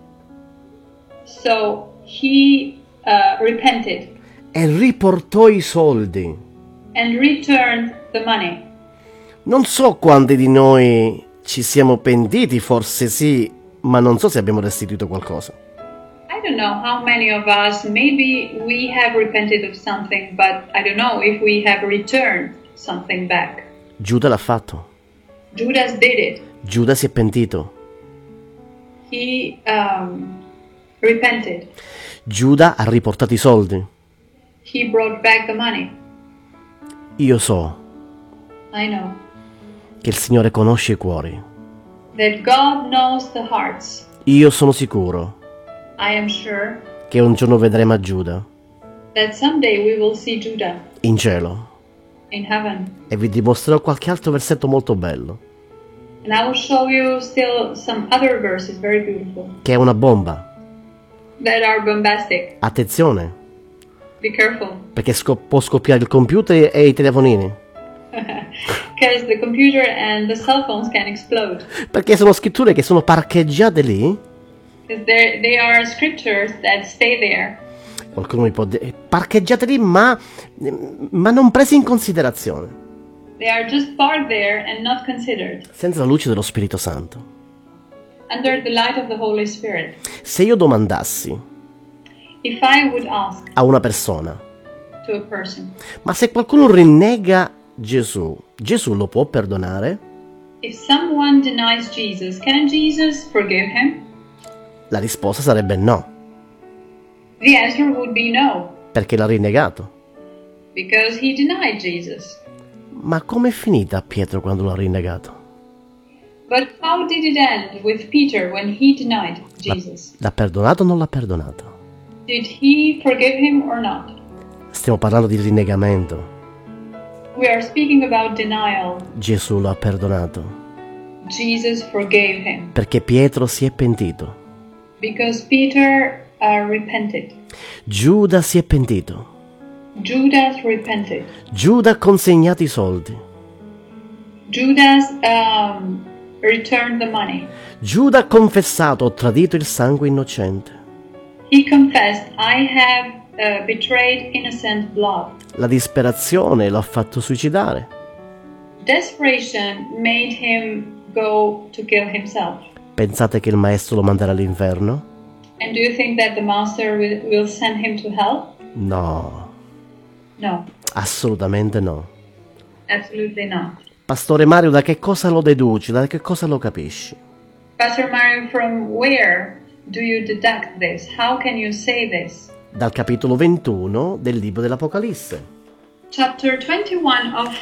Speaker 3: So he repented
Speaker 2: e riportò i soldi.
Speaker 3: and returned the money.
Speaker 2: Non so quanti di noi ci siamo pentiti, forse sì, ma non so se abbiamo restituito qualcosa.
Speaker 3: I don't know how many of us, maybe we have repented of something, but I don't know if we have returned something back.
Speaker 2: Giuda l'ha fatto.
Speaker 3: Judas did it.
Speaker 2: Giuda si è pentito.
Speaker 3: He repented.
Speaker 2: Giuda ha riportato i soldi.
Speaker 3: He brought back the money.
Speaker 2: Io so
Speaker 3: I know
Speaker 2: che il Signore conosce i cuori.
Speaker 3: that God knows the hearts.
Speaker 2: Io sono sicuro
Speaker 3: I am sure
Speaker 2: che un giorno vedremo a Giuda
Speaker 3: that someday we will see Judah
Speaker 2: in cielo
Speaker 3: in heaven.
Speaker 2: e vi dimostrerò qualche altro versetto molto bello,
Speaker 3: And I will show you still some other verses, very beautiful,
Speaker 2: che è una bomba.
Speaker 3: that are bombastic.
Speaker 2: Attenzione,
Speaker 3: Be careful,
Speaker 2: perché può scoppiare il computer e i telefonini,
Speaker 3: because the computer and the cell phones can explode.
Speaker 2: perché sono scritture che sono parcheggiate lì.
Speaker 3: Because they are scriptures that stay there.
Speaker 2: Qualcuno mi può dire parcheggiate lì, ma non prese in considerazione,
Speaker 3: They are just parked there and not considered
Speaker 2: senza la luce dello Spirito Santo.
Speaker 3: under the light of the Holy Spirit.
Speaker 2: Se io domandassi
Speaker 3: If I would ask
Speaker 2: a una persona:
Speaker 3: to a person,
Speaker 2: ma se qualcuno rinnega Gesù, Gesù lo può perdonare?
Speaker 3: if someone denies Jesus, can Jesus forgive him?
Speaker 2: La risposta sarebbe no,
Speaker 3: The answer would be no,
Speaker 2: perché l'ha rinnegato.
Speaker 3: because he denied Jesus.
Speaker 2: Ma com'è finita Pietro quando l'ha rinnegato?
Speaker 3: But how did it end with Peter when he denied Jesus?
Speaker 2: L'ha perdonato o non l'ha perdonato?
Speaker 3: Did he forgive him or not?
Speaker 2: Stiamo parlando di rinnegamento.
Speaker 3: We are speaking about denial.
Speaker 2: Gesù lo ha perdonato,
Speaker 3: Jesus forgave him
Speaker 2: perché Pietro si è pentito.
Speaker 3: because Peter repented.
Speaker 2: Giuda si è pentito.
Speaker 3: Judas repented.
Speaker 2: Giuda ha consegnato i soldi.
Speaker 3: Judas returned the money.
Speaker 2: Giuda ha confessato: ho tradito il sangue innocente.
Speaker 3: He confessed, I have betrayed innocent blood.
Speaker 2: La disperazione lo ha fatto suicidare.
Speaker 3: Desperation made him go to kill himself.
Speaker 2: Pensate che il maestro lo manderà all'inferno?
Speaker 3: And do you think that the master will send him to hell?
Speaker 2: No,
Speaker 3: No,
Speaker 2: assolutamente no.
Speaker 3: absolutely not.
Speaker 2: Pastore Mario, da che cosa lo deduci? Da che cosa lo capisci?
Speaker 3: Pastor Mario, from where do you deduct this? How can you say this?
Speaker 2: Dal capitolo 21 del libro dell'Apocalisse.
Speaker 3: Chapter 21 of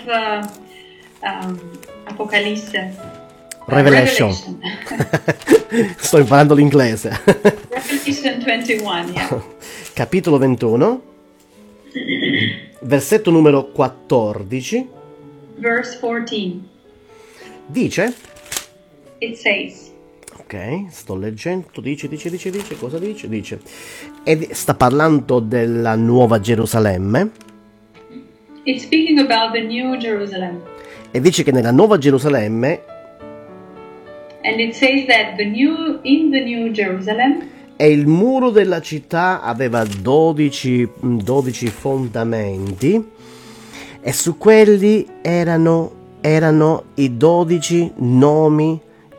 Speaker 3: Apocalisse.
Speaker 2: Revelation. Sto imparando l'inglese.
Speaker 3: Revelation 21, yeah.
Speaker 2: Capitolo 21, versetto numero 14,
Speaker 3: Verse 14.
Speaker 2: dice,
Speaker 3: It says,
Speaker 2: ok, sto leggendo, dice, cosa dice? Dice, e sta parlando della Nuova Gerusalemme,
Speaker 3: it's speaking about the New Jerusalem.
Speaker 2: e dice che nella Nuova Gerusalemme
Speaker 3: And it says that in the New Jerusalem,
Speaker 2: e il muro della città aveva 12 fondamenti, E su quelli erano i 12 nomi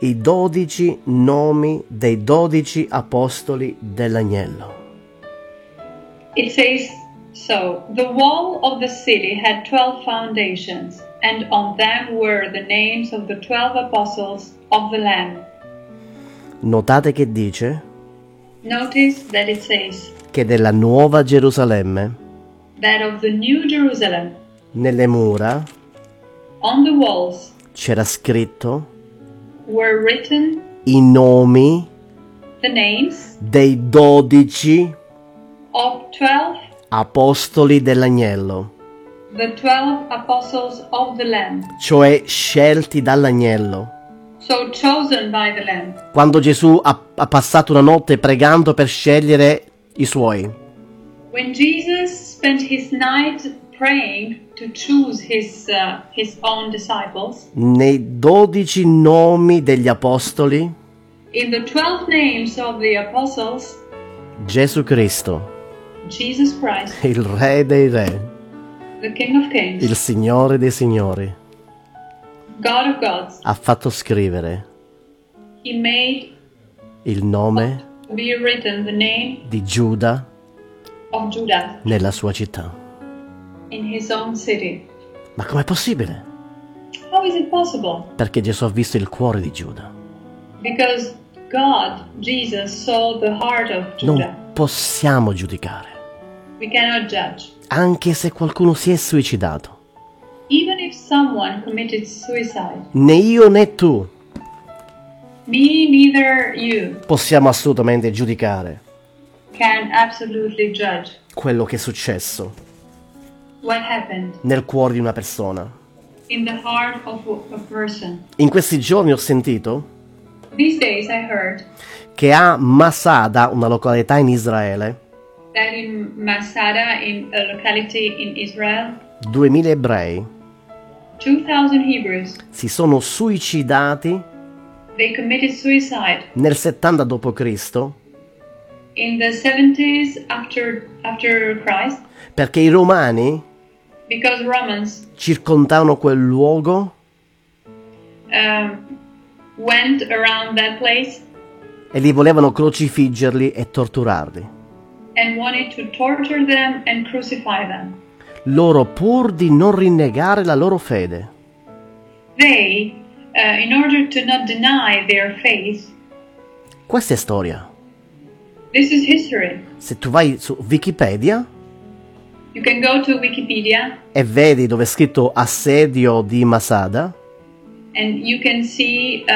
Speaker 2: dei 12 apostoli dell'agnello.
Speaker 3: It says, so the wall of the city had 12 foundations, and on them were the names of the 12 apostles of the Lamb.
Speaker 2: Notate che dice
Speaker 3: Notice that it says
Speaker 2: che della nuova Gerusalemme,
Speaker 3: that of the New Jerusalem,
Speaker 2: nelle mura,
Speaker 3: on the walls
Speaker 2: c'era scritto
Speaker 3: were written
Speaker 2: i nomi
Speaker 3: the names
Speaker 2: dei 12
Speaker 3: of 12,
Speaker 2: apostoli dell'agnello,
Speaker 3: the 12 apostles of the Lamb,
Speaker 2: cioè scelti dall'agnello.
Speaker 3: so chosen by the Lamb.
Speaker 2: Quando Gesù ha passato una notte pregando per scegliere i suoi,
Speaker 3: When Jesus spent his night praying to choose his own disciples,
Speaker 2: nei 12 nomi degli apostoli,
Speaker 3: in the 12 names of the apostles,
Speaker 2: Gesù Cristo,
Speaker 3: Jesus Christ,
Speaker 2: il Re dei Re,
Speaker 3: the King of Kings,
Speaker 2: il Signore dei Signori,
Speaker 3: God of gods,
Speaker 2: ha fatto scrivere
Speaker 3: he made
Speaker 2: il nome
Speaker 3: to be written the name
Speaker 2: di Giuda
Speaker 3: of Judah
Speaker 2: nella sua città.
Speaker 3: in his own city.
Speaker 2: Ma com'è possibile?
Speaker 3: How is it possible?
Speaker 2: Perché Gesù ha visto il cuore di Giuda.
Speaker 3: Because God, Jesus, saw the heart of Judah.
Speaker 2: Non possiamo giudicare,
Speaker 3: We cannot judge.
Speaker 2: anche se qualcuno si è suicidato.
Speaker 3: Even if someone committed suicide,
Speaker 2: Né io né tu
Speaker 3: me neither you
Speaker 2: possiamo assolutamente giudicare
Speaker 3: can absolutely judge
Speaker 2: quello che è successo
Speaker 3: what happened
Speaker 2: nel cuore di una persona.
Speaker 3: in the heart of a person.
Speaker 2: In questi giorni ho sentito
Speaker 3: These days I heard
Speaker 2: che a Masada, una località in Israele,
Speaker 3: that in Masada, in a locality in Israel,
Speaker 2: 2000 ebrei
Speaker 3: 2,000 Hebrews,
Speaker 2: si sono suicidati
Speaker 3: they committed suicide
Speaker 2: nel 70 d.C.
Speaker 3: in the 70s after Christ,
Speaker 2: perché i romani
Speaker 3: because Romans
Speaker 2: circondavano quel luogo
Speaker 3: went around that place
Speaker 2: e li volevano crocifiggerli e torturarli.
Speaker 3: and wanted to torture them and crucify them.
Speaker 2: Loro, pur di non rinnegare la loro fede,
Speaker 3: They, in order to not deny their faith,
Speaker 2: questa è storia.
Speaker 3: this is history.
Speaker 2: Se tu vai su Wikipedia
Speaker 3: You can go to Wikipedia
Speaker 2: e vedi dove è scritto assedio di Masada,
Speaker 3: and you can see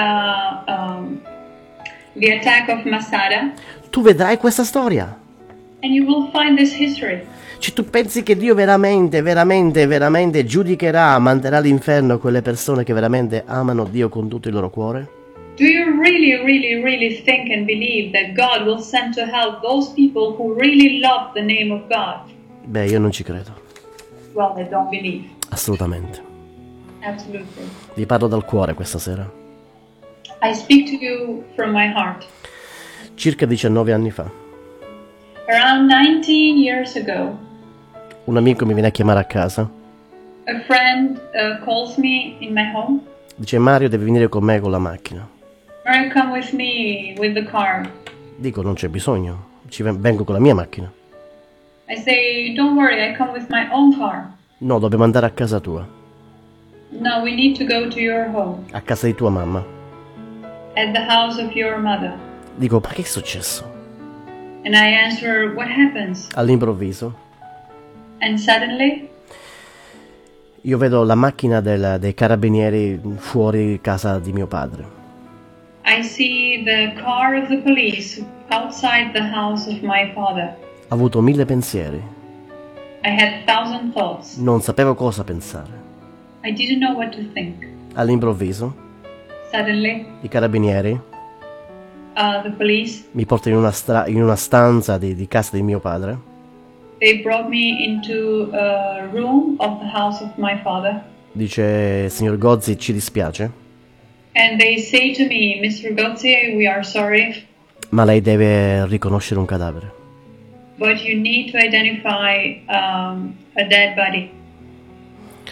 Speaker 3: the attack of Masada,
Speaker 2: tu vedrai questa storia.
Speaker 3: and you will find this history.
Speaker 2: Cioè, tu pensi che Dio veramente giudicherà, manderà all'inferno quelle persone che veramente amano Dio con tutto il loro cuore?
Speaker 3: Do you really think and believe that God will send to hell those people who really love the name of God?
Speaker 2: Beh, io non ci credo,
Speaker 3: Well, they don't believe.
Speaker 2: assolutamente.
Speaker 3: Absolutely.
Speaker 2: Vi parlo dal cuore questa sera.
Speaker 3: I speak to you from my heart.
Speaker 2: Circa 19 anni fa,
Speaker 3: Around 19 years ago,
Speaker 2: un amico mi viene a chiamare a casa.
Speaker 3: a friend calls me in my home.
Speaker 2: Dice: Mario, devi venire con me con la macchina.
Speaker 3: Mario, come with me with the car.
Speaker 2: Dico: non c'è bisogno, vengo con la mia macchina.
Speaker 3: I say, don't worry, I come with my own car.
Speaker 2: No, dobbiamo andare a casa tua,
Speaker 3: No, we need to go to your home,
Speaker 2: a casa di tua mamma.
Speaker 3: at the house of your mother.
Speaker 2: Dico: ma che è successo?
Speaker 3: And I answer, what happens?
Speaker 2: All'improvviso
Speaker 3: And suddenly,
Speaker 2: io vedo la macchina dei carabinieri fuori casa di mio padre.
Speaker 3: I see the car of the police outside the house of my father.
Speaker 2: Ho avuto 1000 pensieri,
Speaker 3: I had 1,000 thoughts.
Speaker 2: non sapevo cosa pensare.
Speaker 3: I didn't know what to think.
Speaker 2: All'improvviso
Speaker 3: Suddenly,
Speaker 2: i carabinieri
Speaker 3: the police,
Speaker 2: mi portano in una stanza di casa di mio padre.
Speaker 3: they brought me into a room of the house of my father.
Speaker 2: Dice: signor Gozzi, ci dispiace,
Speaker 3: And they say to me, Mr. Gozzi, we are sorry,
Speaker 2: ma lei deve riconoscere un cadavere.
Speaker 3: but you need to identify a dead body.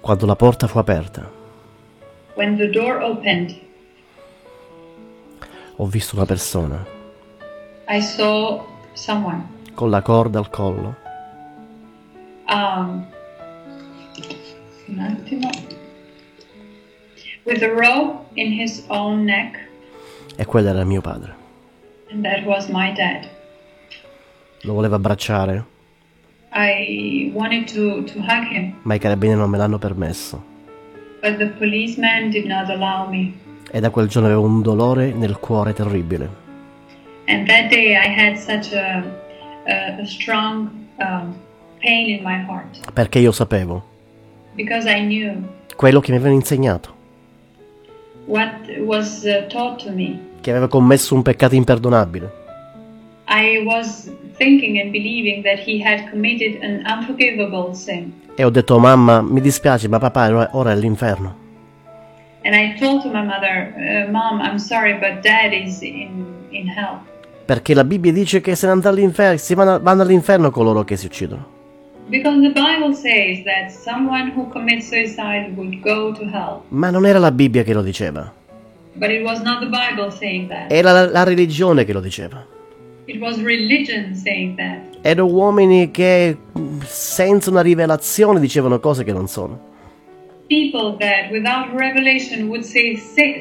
Speaker 2: Quando la porta fu aperta,
Speaker 3: when the door opened,
Speaker 2: ho visto una persona
Speaker 3: I saw someone
Speaker 2: con la corda al collo,
Speaker 3: un attimo, with a rope in his own neck,
Speaker 2: e quello era mio padre.
Speaker 3: and that was my dad.
Speaker 2: Lo voleva abbracciare,
Speaker 3: I wanted to hug him,
Speaker 2: ma i carabinieri non me l'hanno permesso.
Speaker 3: but the policeman did not allow me.
Speaker 2: E da quel giorno avevo un dolore nel cuore terribile.
Speaker 3: And that day I had such a strong pain in my heart,
Speaker 2: Perché io sapevo
Speaker 3: because I knew
Speaker 2: quello che mi avevano insegnato,
Speaker 3: what was taught to me.
Speaker 2: che aveva commesso un peccato imperdonabile.
Speaker 3: I was thinking and believing that he had committed an unforgivable sin.
Speaker 2: E ho detto: mamma, mi dispiace, ma papà ora è all'inferno.
Speaker 3: And I told to my mother, Mom, I'm sorry, but Dad is in hell.
Speaker 2: Perché la Bibbia dice che se ne andrà all'inferno, vanno all'inferno coloro che si uccidono.
Speaker 3: Because the Bible says that someone who commits suicide would go to hell.
Speaker 2: Ma non era la Bibbia che lo diceva,
Speaker 3: But it was not the Bible saying that.
Speaker 2: era la religione che lo diceva.
Speaker 3: It was religion saying that.
Speaker 2: Erano uomini che senza una rivelazione dicevano cose che non sono.
Speaker 3: People that without revelation would say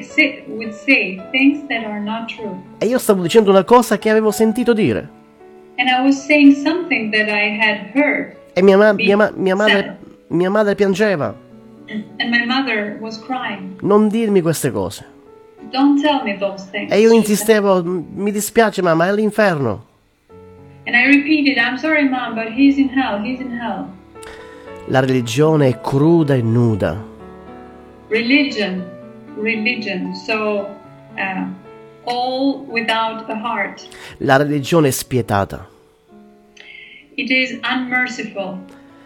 Speaker 3: things that are not true.
Speaker 2: E io stavo dicendo una cosa che avevo sentito dire.
Speaker 3: And I was saying something that I had heard.
Speaker 2: E mia madre piangeva.
Speaker 3: And my mother was crying.
Speaker 2: Non dirmi queste cose.
Speaker 3: Don't tell me those things.
Speaker 2: E io insistevo: mi dispiace mamma, è all'inferno.
Speaker 3: And I repeated, I'm sorry mom, but he's in hell, he's in hell.
Speaker 2: La religione è cruda e nuda.
Speaker 3: Religion, so all without a heart.
Speaker 2: La religione è spietata.
Speaker 3: It is unmerciful.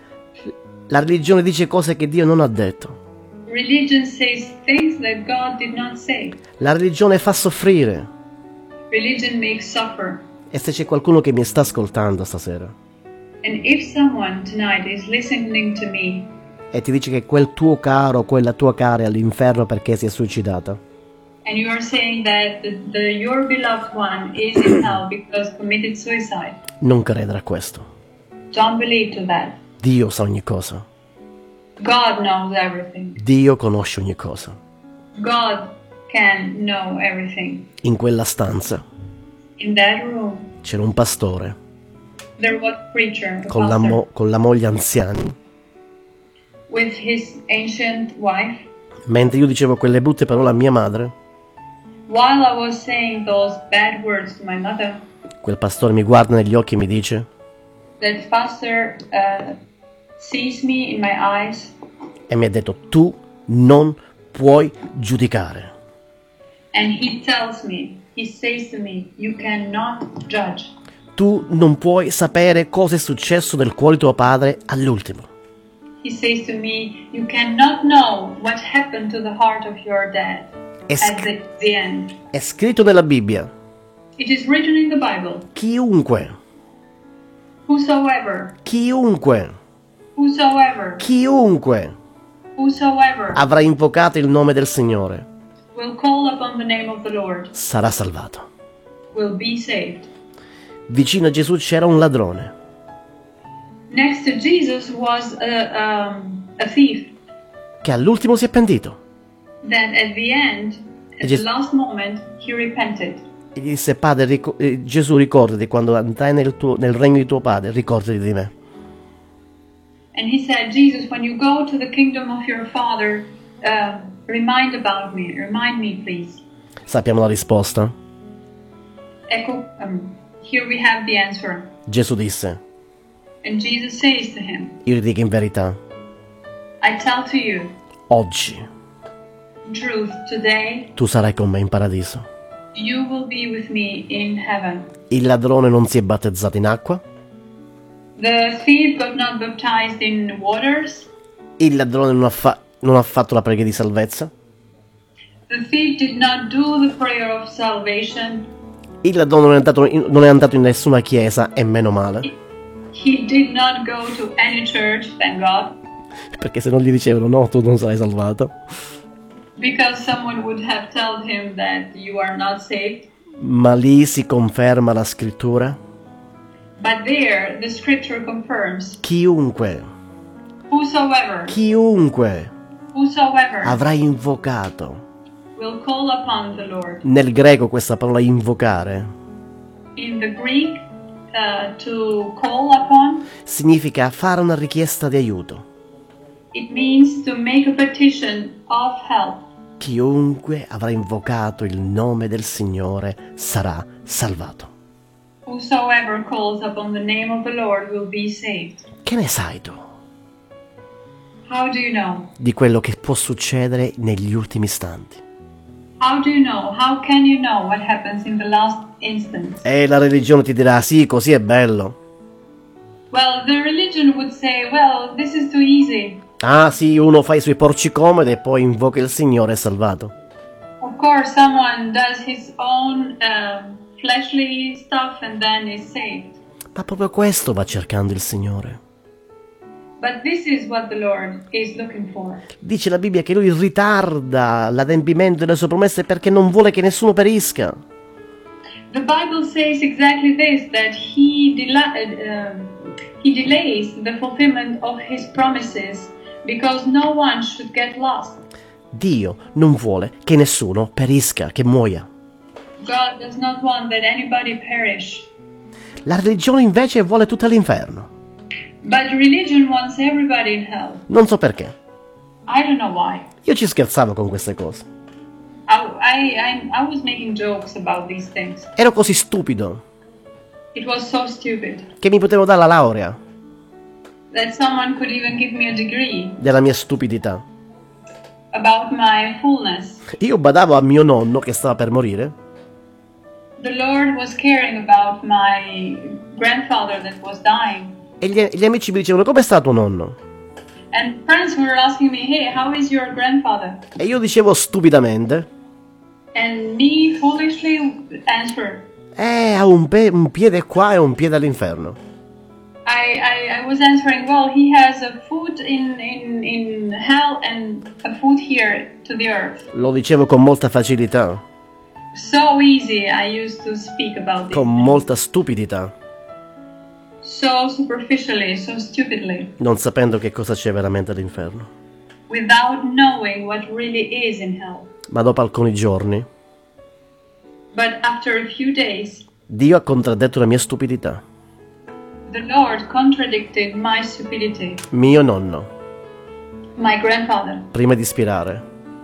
Speaker 2: La religione dice cose che Dio non ha detto.
Speaker 3: Religion says things that God did not say.
Speaker 2: La religione fa soffrire.
Speaker 3: Religion makes suffer.
Speaker 2: E se c'è qualcuno che mi sta ascoltando stasera
Speaker 3: And if someone tonight is listening to me
Speaker 2: e ti dice che quel tuo caro, quella tua cara è all'inferno perché si è suicidata,
Speaker 3: and you are saying that your beloved one is in hell because committed suicide,
Speaker 2: non credere a questo.
Speaker 3: don't believe to that.
Speaker 2: Dio sa ogni cosa.
Speaker 3: God knows everything.
Speaker 2: Dio conosce ogni cosa.
Speaker 3: God can know everything.
Speaker 2: In quella stanza
Speaker 3: In that room,
Speaker 2: c'era un pastore
Speaker 3: there was a preacher, a
Speaker 2: con
Speaker 3: pastor,
Speaker 2: con la moglie anziani.
Speaker 3: with his ancient wife.
Speaker 2: Mentre io dicevo quelle brutte parole a mia madre,
Speaker 3: While I was saying those bad words to my mother,
Speaker 2: quel pastore mi guarda negli occhi e mi dice:
Speaker 3: that pastor sees me in my eyes
Speaker 2: e mi ha detto: tu non puoi giudicare.
Speaker 3: and he tells me, he says to me, you cannot judge.
Speaker 2: Tu non puoi sapere cosa è successo nel cuore di tuo padre all'ultimo.
Speaker 3: He says to me, you cannot know what happened to the heart of your dad at the end.
Speaker 2: È scritto nella Bibbia:
Speaker 3: It is written in the Bible.
Speaker 2: chiunque,
Speaker 3: Whosoever,
Speaker 2: chiunque,
Speaker 3: whosoever,
Speaker 2: chiunque
Speaker 3: whosoever
Speaker 2: avrà invocato il nome del Signore
Speaker 3: will call upon the name of the Lord
Speaker 2: sarà salvato.
Speaker 3: will be saved.
Speaker 2: Vicino a Gesù c'era un ladrone
Speaker 3: Next to Jesus was a thief
Speaker 2: che all'ultimo si è pentito
Speaker 3: that at the end, at the last moment, he repented.
Speaker 2: e gli disse: Padre, Gesù, ricordati quando andrai nel regno di tuo padre, ricordati di me.
Speaker 3: And he said, Jesus, when you go to the kingdom of your Father, remind me, please.
Speaker 2: Sappiamo la risposta.
Speaker 3: Ecco, here we have the answer.
Speaker 2: Gesù disse:
Speaker 3: And Jesus says to him,
Speaker 2: io ti dico in verità,
Speaker 3: I tell to you,
Speaker 2: oggi
Speaker 3: in truth, today
Speaker 2: tu sarai con me in paradiso.
Speaker 3: you will be with me in heaven.
Speaker 2: Il ladrone non si è battezzato in acqua.
Speaker 3: The thief got not baptized in waters.
Speaker 2: Il ladrone non ha fatto la preghiera di salvezza.
Speaker 3: The thief did not do the prayer of salvation.
Speaker 2: Il ladrone non è andato in nessuna chiesa, e meno male.
Speaker 3: He did not go to any church, thank God.
Speaker 2: perché se non gli dicevano no, tu non sarai salvato.
Speaker 3: Because someone would have told him that you are not saved.
Speaker 2: Ma lì si conferma la scrittura.
Speaker 3: But there, the scripture confirms,
Speaker 2: Chiunque
Speaker 3: whosoever
Speaker 2: avrà invocato.
Speaker 3: will call upon the Lord.
Speaker 2: Nel greco questa parola invocare
Speaker 3: In the Greek, to call upon,
Speaker 2: significa fare una richiesta di aiuto.
Speaker 3: it means to make a petition of help.
Speaker 2: Chiunque avrà invocato il nome del Signore sarà salvato.
Speaker 3: Whosoever calls upon the name of the Lord will be saved.
Speaker 2: Che ne sai tu
Speaker 3: How do you know?
Speaker 2: di quello che può succedere negli ultimi istanti?
Speaker 3: How do you know? How can you know what happens in the last instant?
Speaker 2: E la religione ti dirà sì, così è bello.
Speaker 3: Well, the religion would say, well, this is too easy.
Speaker 2: Ah sì, uno fa i suoi porci comodi e poi invoca il Signore e è salvato.
Speaker 3: Of course, someone does his own fleshly stuff and then is saved.
Speaker 2: Ma proprio questo va cercando il Signore.
Speaker 3: But this is what the Lord is looking for.
Speaker 2: Dice la Bibbia che Lui ritarda l'adempimento delle sue promesse perché non vuole che nessuno perisca.
Speaker 3: The Bible says exactly this, that he delays the fulfillment of his promises because no one should get lost.
Speaker 2: Dio non vuole che nessuno perisca, che muoia.
Speaker 3: God does not want that anybody perish.
Speaker 2: La religione invece vuole tutto all'inferno.
Speaker 3: But religion wants everybody in hell.
Speaker 2: Non so perché.
Speaker 3: I don't know why.
Speaker 2: Io ci scherzavo con queste cose.
Speaker 3: I was making jokes about these things.
Speaker 2: Ero così stupido
Speaker 3: It was so stupid
Speaker 2: che mi potevo dare la laurea
Speaker 3: that someone could even give me a degree
Speaker 2: della mia stupidità.
Speaker 3: about my fullness.
Speaker 2: Io badavo a mio nonno che stava per morire
Speaker 3: The Lord was caring about my grandfather that was dying.
Speaker 2: e gli amici mi dicevano come sta tuo nonno?
Speaker 3: And friends were asking me, hey, how is your grandfather?
Speaker 2: E io dicevo stupidamente
Speaker 3: And me foolishly answered,
Speaker 2: ha un piede qua e un piede all'inferno.
Speaker 3: I was answering, well, he has a foot in hell and a foot here to the earth.
Speaker 2: Lo dicevo con molta facilità,
Speaker 3: So easy I used to speak about this.
Speaker 2: con molta stupidità,
Speaker 3: So superficially, so stupidly,
Speaker 2: non sapendo che cosa c'è veramente all'inferno.
Speaker 3: without knowing what really is in hell.
Speaker 2: Ma dopo alcuni giorni
Speaker 3: But after a few days,
Speaker 2: Dio ha contraddetto la mia stupidità.
Speaker 3: the Lord contradicted my stupidity.
Speaker 2: Mio nonno,
Speaker 3: My grandfather,
Speaker 2: prima di spirare,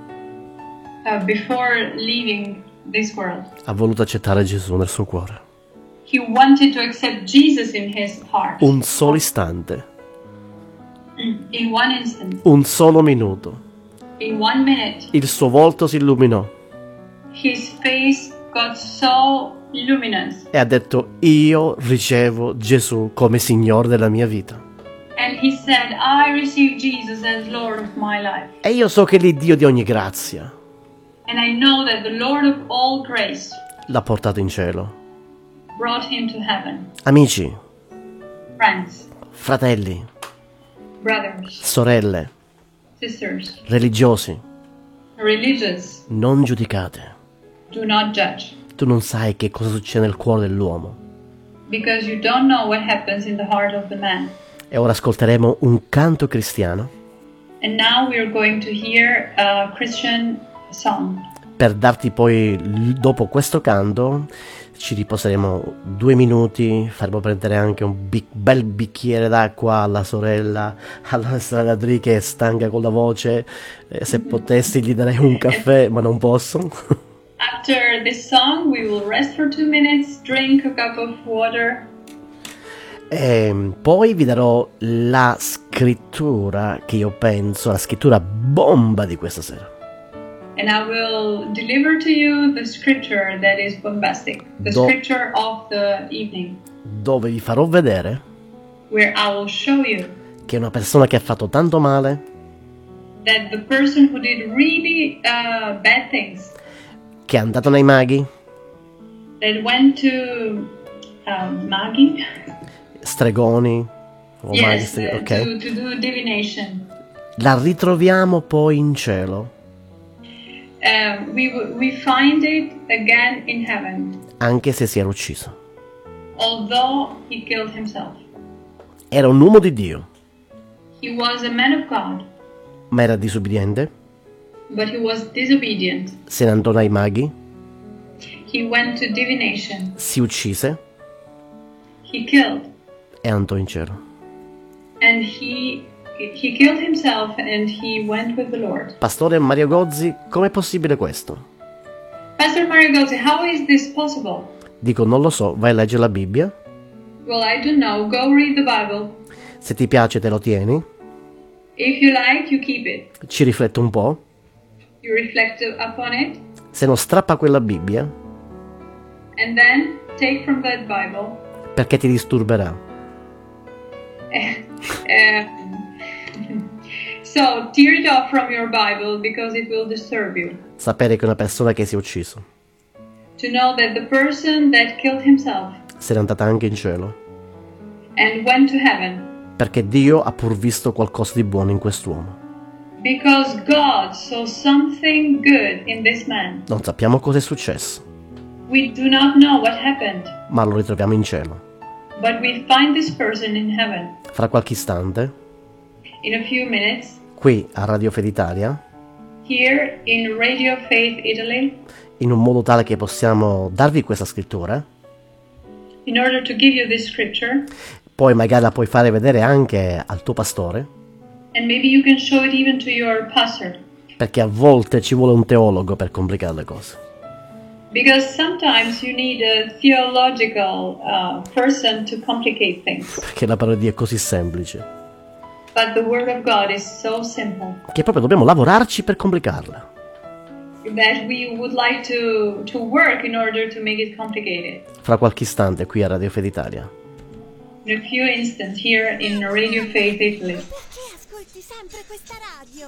Speaker 3: before leaving this world,
Speaker 2: ha voluto accettare Gesù nel suo cuore.
Speaker 3: he wanted to accept Jesus in his heart.
Speaker 2: Un solo istante,
Speaker 3: In one instant,
Speaker 2: un solo minuto,
Speaker 3: in 1 minute,
Speaker 2: il suo volto si illuminò
Speaker 3: his face got so luminous,
Speaker 2: e ha detto io ricevo Gesù come Signore della mia vita.
Speaker 3: and he said, I receive Jesus as Lord of my life.
Speaker 2: E io so che l'Iddio di ogni grazia
Speaker 3: And I know that the Lord of all grace
Speaker 2: l'ha portato in cielo.
Speaker 3: brought him to heaven.
Speaker 2: Amici,
Speaker 3: Friends,
Speaker 2: fratelli,
Speaker 3: brothers,
Speaker 2: sorelle,
Speaker 3: sisters,
Speaker 2: religiosi,
Speaker 3: religious,
Speaker 2: non giudicate.
Speaker 3: do not judge,
Speaker 2: Tu non sai che cosa succede nel cuore dell'uomo.
Speaker 3: because you don't know what happens in the heart of the man.
Speaker 2: E ora ascolteremo un canto cristiano
Speaker 3: And now we are going to hear a Christian song.
Speaker 2: per darti poi, dopo questo canto, ci riposeremo 2 minuti, faremo prendere anche un bel bicchiere d'acqua alla sorella Adri che è stanca con la voce. Se potessi gli darei un caffè, ma non posso.
Speaker 3: After this song, we will rest for 2 minutes, drink a cup of water,
Speaker 2: E poi vi darò la scrittura che io penso, la scrittura bomba di questa sera.
Speaker 3: and I will deliver to you the scripture that is bombastic, the scripture of the evening,
Speaker 2: Dove vi farò vedere
Speaker 3: where I will show you
Speaker 2: che una persona che ha fatto tanto male,
Speaker 3: that the person who did really bad things,
Speaker 2: che è andato nei maghi,
Speaker 3: that went to Magi,
Speaker 2: stregoni, o maghi,
Speaker 3: yes,
Speaker 2: ok,
Speaker 3: to do divination,
Speaker 2: La ritroviamo poi in cielo,
Speaker 3: we find it again in heaven,
Speaker 2: anche se si era ucciso.
Speaker 3: although he killed himself.
Speaker 2: Era un uomo di Dio,
Speaker 3: He was a man of God,
Speaker 2: ma era disobbediente,
Speaker 3: but he was disobedient.
Speaker 2: se ne andò dai maghi,
Speaker 3: He went to divination.
Speaker 2: si uccise
Speaker 3: He killed.
Speaker 2: e andò in cielo.
Speaker 3: And he killed himself and he went with the Lord.
Speaker 2: Pastore Mario Gozzi, com'è possibile questo?
Speaker 3: Pastor Mario Gozzi, how is this possible?
Speaker 2: Dico, non lo so, vai a leggere la Bibbia,
Speaker 3: Well, I don't know. Go read the Bible.
Speaker 2: se ti piace te lo tieni,
Speaker 3: If you like, you keep it.
Speaker 2: ci rifletto un po',
Speaker 3: You reflect upon it,
Speaker 2: se non strappa quella Bibbia,
Speaker 3: and then take from that Bible.
Speaker 2: perché ti disturberà.
Speaker 3: So tear it off from your Bible because it will disturb you.
Speaker 2: Sapere che una persona che si è ucciso
Speaker 3: To know that the person that killed himself
Speaker 2: se n'è andata anche in cielo,
Speaker 3: and went to heaven
Speaker 2: perché Dio ha pur visto qualcosa di buono in quest'uomo.
Speaker 3: because God saw something good in this man.
Speaker 2: Non sappiamo cosa è successo,
Speaker 3: We do not know what happened,
Speaker 2: ma lo ritroviamo in cielo.
Speaker 3: but we find this person in heaven.
Speaker 2: Fra qualche istante,
Speaker 3: In a few minutes,
Speaker 2: qui a Radio Fede Italia,
Speaker 3: here in Radio Faith Italy,
Speaker 2: in un modo tale che possiamo darvi questa scrittura,
Speaker 3: in order to give you this scripture,
Speaker 2: poi magari la puoi fare vedere anche al tuo pastore,
Speaker 3: and maybe you can show it even to your pastor.
Speaker 2: perché a volte ci vuole un teologo per complicare le cose.
Speaker 3: Because sometimes you need a theological person to complicate things.
Speaker 2: Perché la parola di Dio è così semplice,
Speaker 3: But the Word of God is so simple
Speaker 2: che proprio dobbiamo lavorarci per complicarla.
Speaker 3: that we would like to work in order to make it complicated.
Speaker 2: Fra qualche istante qui a Radio Fede Italia.
Speaker 3: In a few instants here in Radio Faith Italy.
Speaker 4: Ascolti sempre questa radio.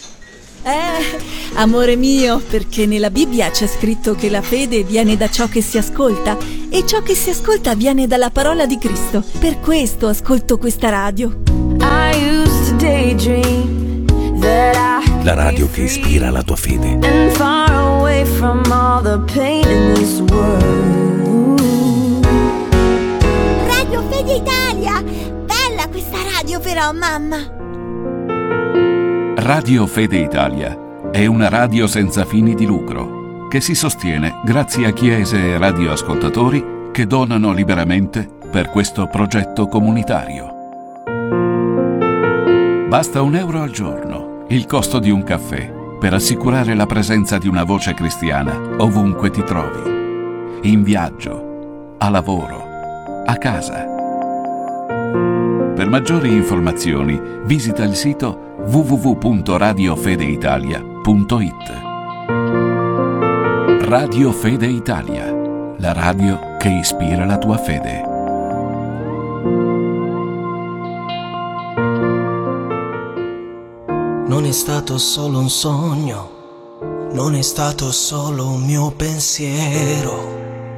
Speaker 5: Amore mio, perché nella Bibbia c'è scritto che la fede viene da ciò che si ascolta e ciò che si ascolta viene dalla parola di Cristo. Per questo ascolto questa radio.
Speaker 6: La radio che ispira la tua fede.
Speaker 4: Radio Fede Italia. Bella questa radio però, mamma.
Speaker 6: Radio Fede Italia è una radio senza fini di lucro che si sostiene grazie a chiese e radioascoltatori che donano liberamente per questo progetto comunitario. Basta €1 al giorno, il costo di un caffè, per assicurare la presenza di una voce cristiana ovunque ti trovi, in viaggio, a lavoro, a casa. Per maggiori informazioni visita il sito www.radiofedeitalia.it. Radio Fede Italia, la radio che ispira la tua fede.
Speaker 7: Non è stato solo un sogno, non è stato solo un mio pensiero,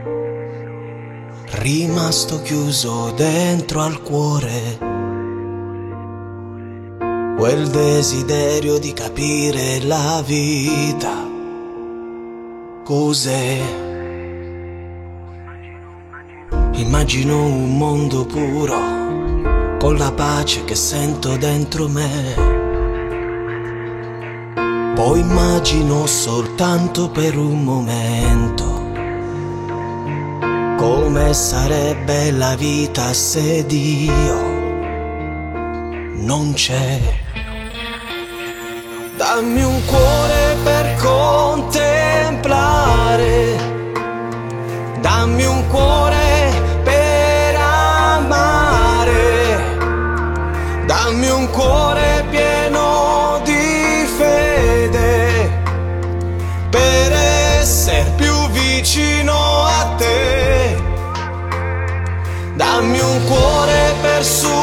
Speaker 7: rimasto chiuso dentro al cuore, quel desiderio di capire la vita cos'è. Immagino un mondo puro, con la pace che sento dentro me. Poi immagino soltanto per un momento come sarebbe la vita se Dio non c'è. Dammi un cuore per contemplare, dammi un cuore per amare, dammi un cuore pieno di fede per essere più vicino a te. Dammi un cuore per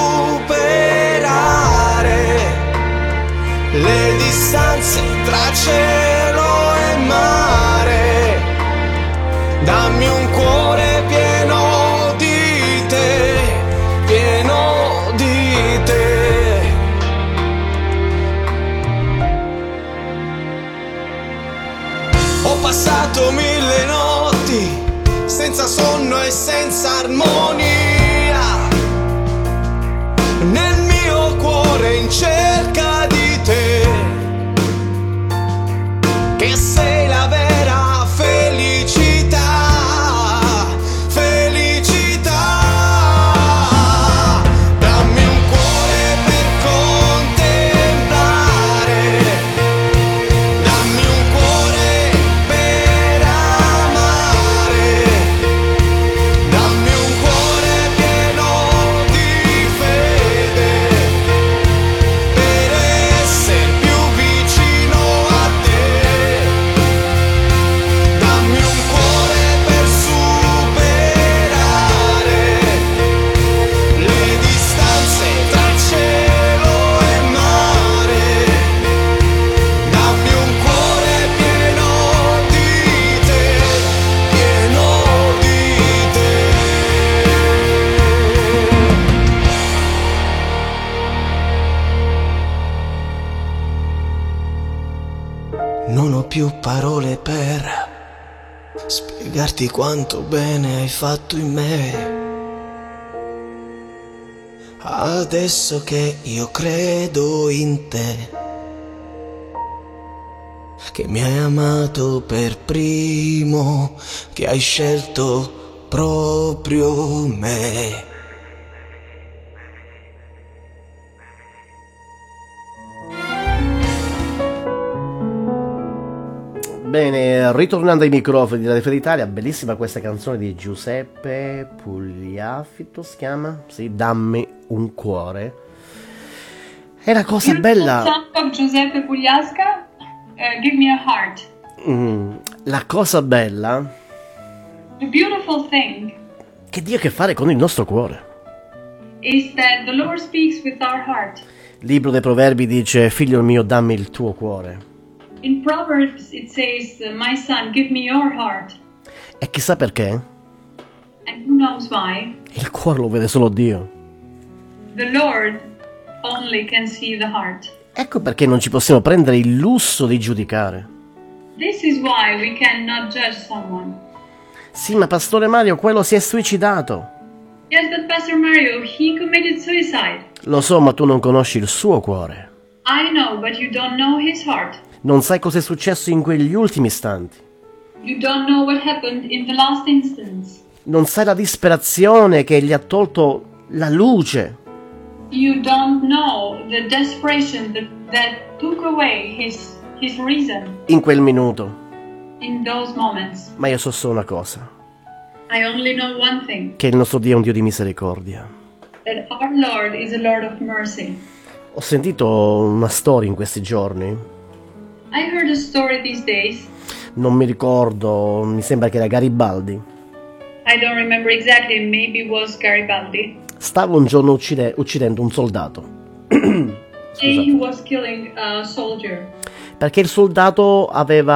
Speaker 7: superare le distanze tra cielo e mare. Dammi un cuore pieno di te, pieno di te. senza armonia, nel mio cuore in cerca di te, che sei la vera felicità, felicità. Dammi un cuore per contemplare, dammi un cuore per amare, dammi un cuore pieno di fede, per essere più vicino a te. Dammi un cuore per superare le distanze tra cielo e mare. Dammi un cuore pieno di te, pieno di te. Non ho più parole per spiegarti quanto bene hai fatto in me. Adesso che io credo in te, che mi hai amato per primo, che hai scelto proprio me.
Speaker 2: Bene, ritornando ai microfoni della Radio Italia, bellissima questa canzone di Giuseppe Pugliafito, si chiama? Sì, Dammi un cuore. È la cosa bella.
Speaker 3: Song of Giuseppe Pugliasca, Give Me a Heart.
Speaker 2: La cosa bella
Speaker 3: The beautiful thing
Speaker 2: che Dio ha a che fare con il nostro cuore.
Speaker 3: is that the Lord speaks with our heart.
Speaker 2: Il libro dei Proverbi dice: figlio mio, dammi il tuo cuore.
Speaker 3: In Proverbs it says, my son, give me your heart.
Speaker 2: E chissà perché?
Speaker 3: And who knows why?
Speaker 2: Il cuore lo vede solo Dio.
Speaker 3: The Lord only can see the heart.
Speaker 2: Ecco perché non ci possiamo prendere il lusso di giudicare.
Speaker 3: This is why we cannot judge someone.
Speaker 2: Sì, ma Pastore Mario, quello si è suicidato.
Speaker 3: Yes, but Pastor Mario, he committed suicide.
Speaker 2: Lo so, ma tu non conosci il suo cuore.
Speaker 3: I know, but you don't know his heart.
Speaker 2: Non sai cosa è successo in quegli ultimi istanti.
Speaker 3: You don't know what happened in the last instance.
Speaker 2: Non sai la disperazione che gli ha tolto la luce.
Speaker 3: You don't know the desperation that took away his reason
Speaker 2: In quel minuto.
Speaker 3: in those moments.
Speaker 2: Ma io so solo una cosa.
Speaker 3: I only know one thing,
Speaker 2: Che il nostro Dio è un Dio di misericordia.
Speaker 3: that our Lord is a Lord of mercy.
Speaker 2: Ho sentito una storia in questi giorni.
Speaker 3: I heard a story these days.
Speaker 2: Non mi ricordo, mi sembra che era Garibaldi.
Speaker 3: I don't remember exactly, maybe it was Garibaldi.
Speaker 2: Stava un giorno uccidendo un soldato.
Speaker 3: He was killing a soldier.
Speaker 2: Perché il soldato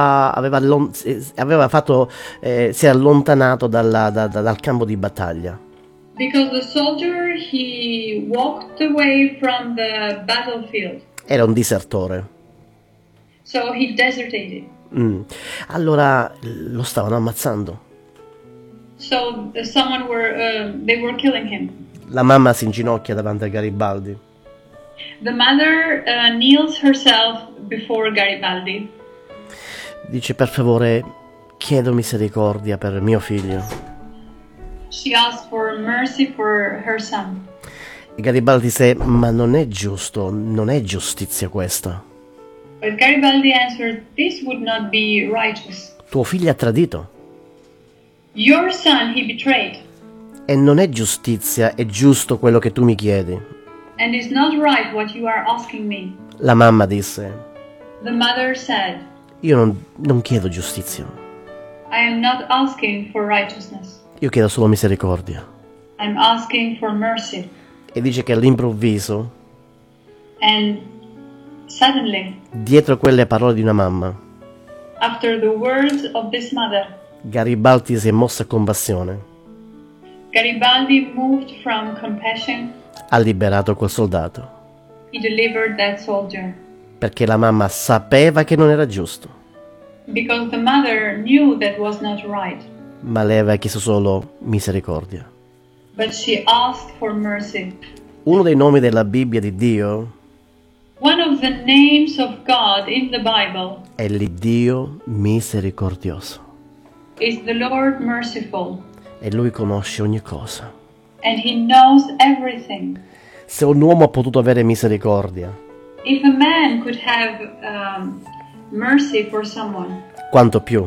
Speaker 2: si era allontanato dal campo di battaglia.
Speaker 3: Because the soldier, he walked away from the battlefield.
Speaker 2: Era un disertore.
Speaker 3: So he deserted.
Speaker 2: Allora lo stavano ammazzando.
Speaker 3: So they were killing him.
Speaker 2: La mamma si inginocchia davanti a Garibaldi.
Speaker 3: The mother kneels herself before Garibaldi.
Speaker 2: Dice: per favore, chiedo misericordia per mio figlio.
Speaker 3: She asked for mercy for her son.
Speaker 2: E Garibaldi disse: ma non è giusto, non è giustizia questa.
Speaker 3: But Garibaldi answered, this would not be righteous.
Speaker 2: Tuo figlio ha tradito.
Speaker 3: Your son he betrayed.
Speaker 2: E non è giustizia, è giusto quello che tu mi chiedi.
Speaker 3: And it's not right what you are asking me.
Speaker 2: La mamma disse:
Speaker 3: The mother said,
Speaker 2: io non chiedo giustizia,
Speaker 3: I am not asking for righteousness.
Speaker 2: io chiedo solo misericordia.
Speaker 3: I'm asking for mercy.
Speaker 2: E dice che all'improvviso,
Speaker 3: And suddenly,
Speaker 2: dietro quelle parole di una mamma,
Speaker 3: after the words of this mother,
Speaker 2: Garibaldi si è mosso a compassione.
Speaker 3: Garibaldi moved from compassion.
Speaker 2: Ha liberato quel soldato.
Speaker 3: He delivered that soldier.
Speaker 2: Perché la mamma sapeva che non era giusto.
Speaker 3: Because the mother knew that was not right.
Speaker 2: ma lei aveva chiesto solo misericordia.
Speaker 3: but she asked for mercy.
Speaker 2: Uno dei nomi della Bibbia di Dio
Speaker 3: One of the names of God in the Bible
Speaker 2: è l'Iddio misericordioso
Speaker 3: is the Lord merciful,
Speaker 2: e Lui conosce ogni cosa.
Speaker 3: and He knows everything.
Speaker 2: Se un uomo ha potuto avere misericordia,
Speaker 3: If a man could have mercy for someone,
Speaker 2: quanto più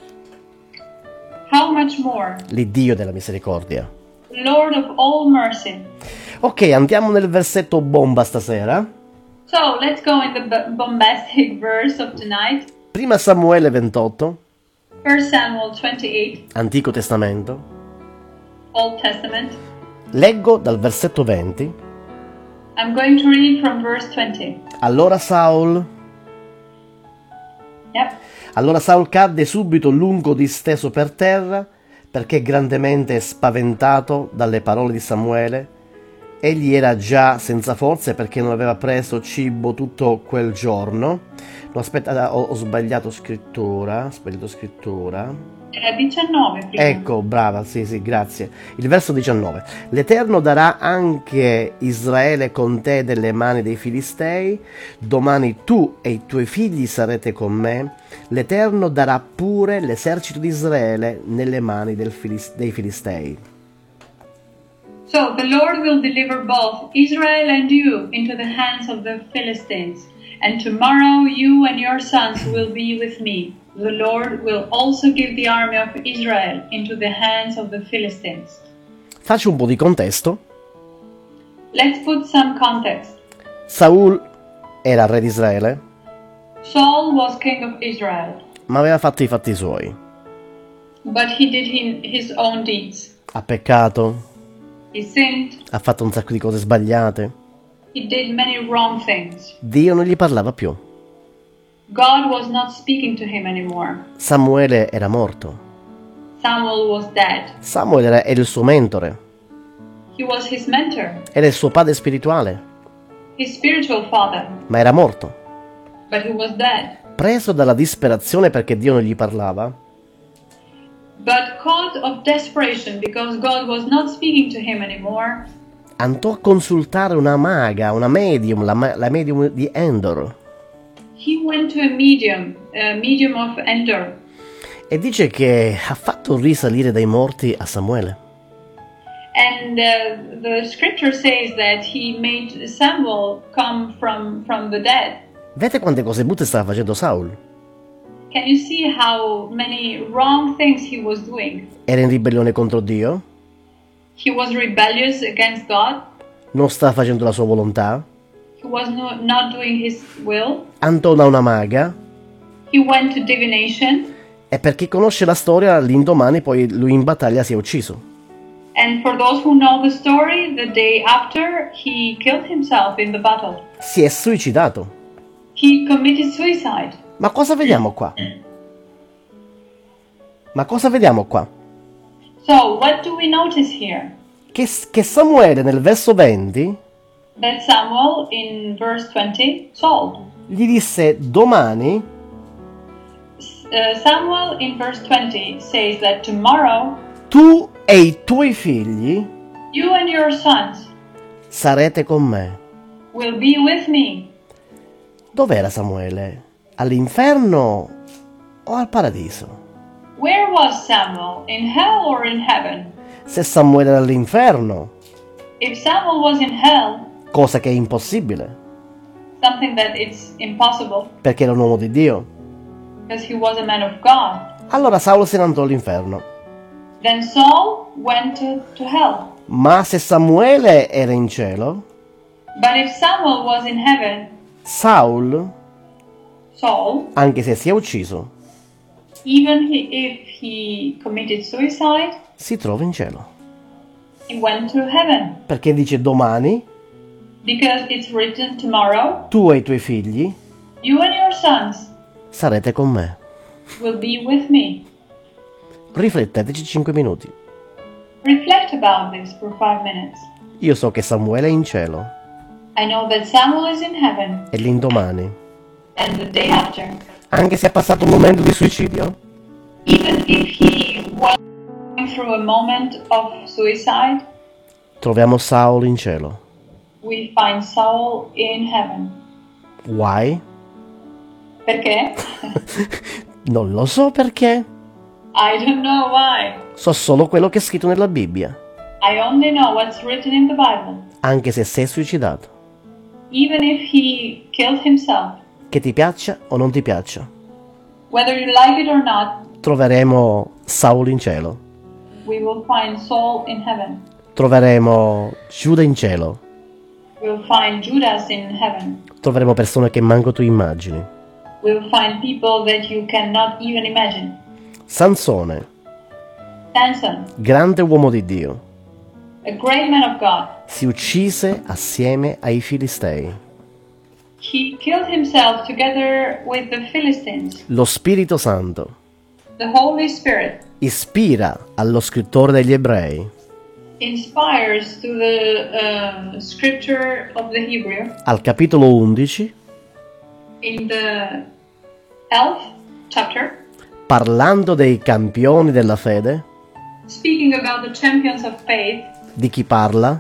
Speaker 3: how much more?
Speaker 2: l'Iddio della misericordia.
Speaker 3: Lord of all mercy.
Speaker 2: Ok, andiamo nel versetto bomba stasera.
Speaker 3: So let's go in the bombastic verse of tonight.
Speaker 2: Prima Samuele 28,
Speaker 3: 1 Samuel 28,
Speaker 2: Antico Testamento.
Speaker 3: Old Testament.
Speaker 2: Leggo dal versetto 20.
Speaker 3: I'm going to read from verse 20.
Speaker 2: Allora Saul cadde subito lungo disteso per terra, perché grandemente spaventato dalle parole di Samuele. Egli era già senza forze perché non aveva preso cibo tutto quel giorno. No, aspetta, ho sbagliato scrittura.
Speaker 3: Era 19 prima.
Speaker 2: Ecco, brava, sì, grazie. Il verso 19. L'Eterno darà anche Israele con te delle mani dei Filistei. Domani tu e i tuoi figli sarete con me. L'Eterno darà pure l'esercito di Israele nelle mani dei Filistei.
Speaker 3: So the Lord will deliver both Israel and you into the hands of the Philistines, and tomorrow you and your sons will be with me. The Lord will also give the army of Israel into the hands of the Philistines.
Speaker 2: Faccio un po' di contesto.
Speaker 3: Let's put some context.
Speaker 2: Saul era re di Israele,
Speaker 3: Saul was king of Israel,
Speaker 2: ma aveva fatto i fatti suoi.
Speaker 3: but he did his own deeds.
Speaker 2: Ha peccato,
Speaker 3: He sinned,
Speaker 2: ha fatto un sacco di cose sbagliate.
Speaker 3: he did many wrong things.
Speaker 2: Dio non gli parlava più.
Speaker 3: God was not speaking to him anymore.
Speaker 2: Samuele era morto.
Speaker 3: Samuel was dead.
Speaker 2: Samuele era il suo mentore,
Speaker 3: He was his mentor,
Speaker 2: era il suo padre spirituale,
Speaker 3: his spiritual father,
Speaker 2: ma era morto.
Speaker 3: but he was dead.
Speaker 2: Preso dalla disperazione perché Dio non gli parlava,
Speaker 3: But caught of desperation because God was not speaking to him anymore,
Speaker 2: andò a consultare una maga, una medium, la medium di Endor,
Speaker 3: he went to a medium of Endor,
Speaker 2: e dice che ha fatto risalire dai morti a Samuele.
Speaker 3: and the scripture says that he made Samuel come from the dead.
Speaker 2: Vedete quante cose brutte stava facendo Saul?
Speaker 3: Can you see how many wrong things he was doing?
Speaker 2: Era in ribellione contro Dio,
Speaker 3: He was rebellious against God.
Speaker 2: non stava facendo la sua volontà,
Speaker 3: He was not doing his will.
Speaker 2: andò da una maga,
Speaker 3: He went to divination.
Speaker 2: e per chi conosce la storia, l'indomani poi lui in battaglia si è ucciso.
Speaker 3: And for those who know the story, the day after, he killed himself in the battle.
Speaker 2: Si è suicidato.
Speaker 3: He committed suicide.
Speaker 2: Ma cosa vediamo qua?
Speaker 3: So, what do we notice here?
Speaker 2: Che Samuele nel verso 20
Speaker 3: That Samuel, in verse 20, Saul.
Speaker 2: gli disse: domani
Speaker 3: Samuel, in verse 20, says that tomorrow,
Speaker 2: tu e i tuoi figli
Speaker 3: you and your sons
Speaker 2: sarete con me.
Speaker 3: will be with me.
Speaker 2: Dov'era Samuele? All'inferno o al paradiso?
Speaker 3: Where was Samuel? In hell or in heaven?
Speaker 2: Se Samuele era all'inferno,
Speaker 3: If Samuel was in hell,
Speaker 2: cosa che è impossibile,
Speaker 3: something that it's impossible,
Speaker 2: perché era un uomo di Dio,
Speaker 3: because he was a man of God,
Speaker 2: allora Saulo se ne andò all'inferno.
Speaker 3: then Saul went to hell.
Speaker 2: Ma se Samuele era in cielo,
Speaker 3: But if Samuel was in heaven,
Speaker 2: Saul,
Speaker 3: Saul,
Speaker 2: anche se si è ucciso,
Speaker 3: even if he committed suicide,
Speaker 2: si trova in cielo.
Speaker 3: he went to heaven.
Speaker 2: Perché dice domani
Speaker 3: Because it's written tomorrow,
Speaker 2: tu e i tuoi figli
Speaker 3: you and your sons
Speaker 2: sarete con me.
Speaker 3: will be with me.
Speaker 2: Rifletteteci 5 minuti.
Speaker 3: Reflect about this for 5 minutes.
Speaker 2: Io so che Samuele è in cielo
Speaker 3: I know that Samuel is in heaven,
Speaker 2: e l'indomani,
Speaker 3: and the day after,
Speaker 2: anche se è passato un momento di suicidio,
Speaker 3: even if he was through a moment of suicide,
Speaker 2: troviamo Saulo in cielo.
Speaker 3: we find Saul in heaven.
Speaker 2: Why?
Speaker 3: Perché?
Speaker 2: Non lo so perché.
Speaker 3: I don't know why.
Speaker 2: So solo quello che è scritto nella Bibbia.
Speaker 3: I only know what's written in the Bible.
Speaker 2: Anche se sei suicidato.
Speaker 3: Even if he killed himself,
Speaker 2: Che ti piaccia o non ti piaccia.
Speaker 3: whether you like it or not,
Speaker 2: Troveremo Saulo in cielo.
Speaker 3: we will find Saul in heaven.
Speaker 2: Troveremo Giuda in cielo.
Speaker 3: We'll find Judas in heaven.
Speaker 2: Troveremo persone che manco tu immagini.
Speaker 3: We'll find people that you cannot even imagine.
Speaker 2: Sansone,
Speaker 3: Samson,
Speaker 2: grande uomo di Dio,
Speaker 3: a great man of God,
Speaker 2: si uccise assieme ai Filistei.
Speaker 3: he killed himself together with the Philistines.
Speaker 2: Lo Spirito Santo
Speaker 3: The Holy Spirit
Speaker 2: ispira allo scrittore degli Ebrei
Speaker 3: inspires to the scripture of the Hebrew
Speaker 2: al capitolo 11,
Speaker 3: in the 11th chapter,
Speaker 2: parlando dei campioni della fede.
Speaker 3: speaking about the champions of faith,
Speaker 2: Di chi parla?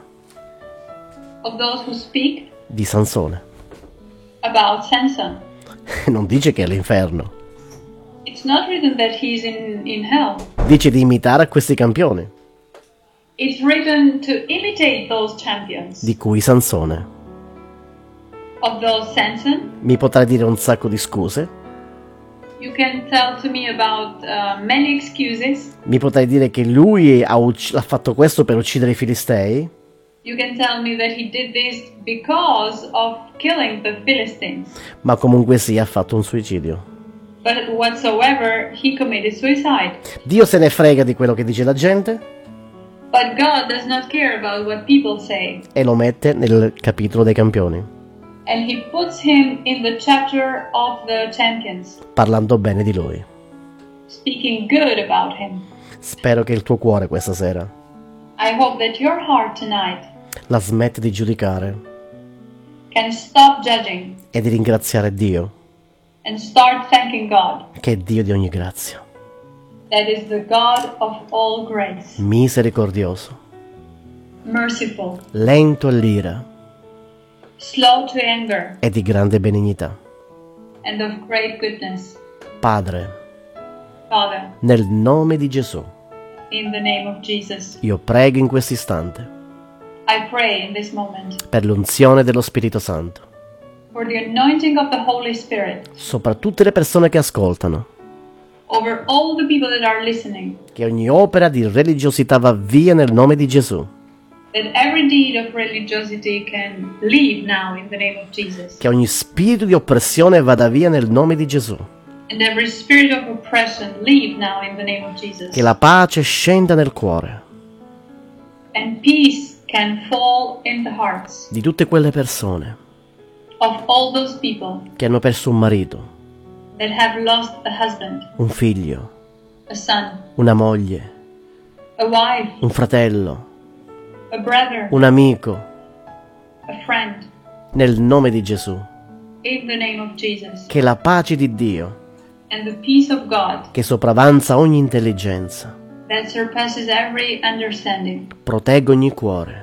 Speaker 3: of those who speak
Speaker 2: Di Sansone.
Speaker 3: about Samson.
Speaker 2: Non dice che è all'inferno,
Speaker 3: It's not written that he's in hell.
Speaker 2: dice di imitare a questi campioni,
Speaker 3: It's written to imitate those champions.
Speaker 2: di cui Sansone.
Speaker 3: Of those Samson,
Speaker 2: Mi potrai dire un sacco di scuse,
Speaker 3: you can tell to me about many excuses.
Speaker 2: mi potrai dire che lui ha fatto questo per uccidere i Filistei,
Speaker 3: You can tell me that he did this because of killing the Philistines.
Speaker 2: ma comunque sia ha fatto un suicidio.
Speaker 3: But whatsoever, he committed suicide.
Speaker 2: Dio se ne frega di quello che dice la gente
Speaker 3: But God does not care about what people say.
Speaker 2: e lo mette nel capitolo dei campioni,
Speaker 3: And he puts him in the chapter of the champions,
Speaker 2: parlando bene di lui.
Speaker 3: speaking good about him.
Speaker 2: Spero che il tuo cuore questa sera
Speaker 3: I hope that your heart tonight
Speaker 2: la smette di giudicare
Speaker 3: can stop judging
Speaker 2: e di ringraziare Dio,
Speaker 3: and start thanking God.
Speaker 2: che è Dio di ogni grazia,
Speaker 3: That is the God of all grace,
Speaker 2: misericordioso,
Speaker 3: merciful,
Speaker 2: lento all'ira
Speaker 3: slow to anger,
Speaker 2: e di grande benignità.
Speaker 3: and of great goodness.
Speaker 2: Padre,
Speaker 3: Father,
Speaker 2: nel nome di Gesù,
Speaker 3: in the name of Jesus,
Speaker 2: io prego in questo istante
Speaker 3: I pray in this moment
Speaker 2: per l'unzione dello Spirito Santo
Speaker 3: for the anointing of the Holy Spirit
Speaker 2: sopra tutte le persone che ascoltano,
Speaker 3: over all the people that are listening,
Speaker 2: che ogni opera di religiosità va via nel nome di Gesù,
Speaker 3: that every deed of religiosity can leave now in the name of Jesus,
Speaker 2: che ogni spirito di oppressione vada via nel nome di Gesù,
Speaker 3: and every spirit of oppression leave now in the name of Jesus,
Speaker 2: che la pace scenda nel cuore
Speaker 3: and peace can fall in the hearts
Speaker 2: di tutte quelle persone
Speaker 3: of all those people
Speaker 2: che hanno perso un marito,
Speaker 3: that have lost a husband,
Speaker 2: un figlio,
Speaker 3: a son,
Speaker 2: una moglie,
Speaker 3: a wife,
Speaker 2: un fratello,
Speaker 3: a brother,
Speaker 2: un amico,
Speaker 3: a friend,
Speaker 2: nel nome di Gesù,
Speaker 3: in the name of Jesus,
Speaker 2: che la pace di Dio,
Speaker 3: and the peace of God
Speaker 2: che sopravanza ogni intelligenza,
Speaker 3: that surpasses every understanding
Speaker 2: protegga ogni cuore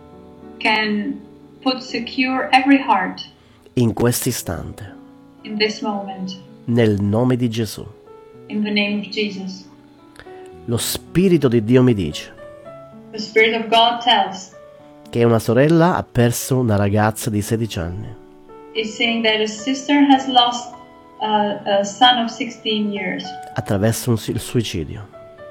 Speaker 3: can put secure every heart
Speaker 2: in questo istante,
Speaker 3: in this moment,
Speaker 2: nel nome di Gesù.
Speaker 3: in the name of Jesus.
Speaker 2: Lo Spirito di Dio mi dice
Speaker 3: The Spirit of God tells,
Speaker 2: che una sorella ha perso una ragazza di 16 anni
Speaker 3: is saying that a sister has lost a son of 16 years
Speaker 2: attraverso il suicidio.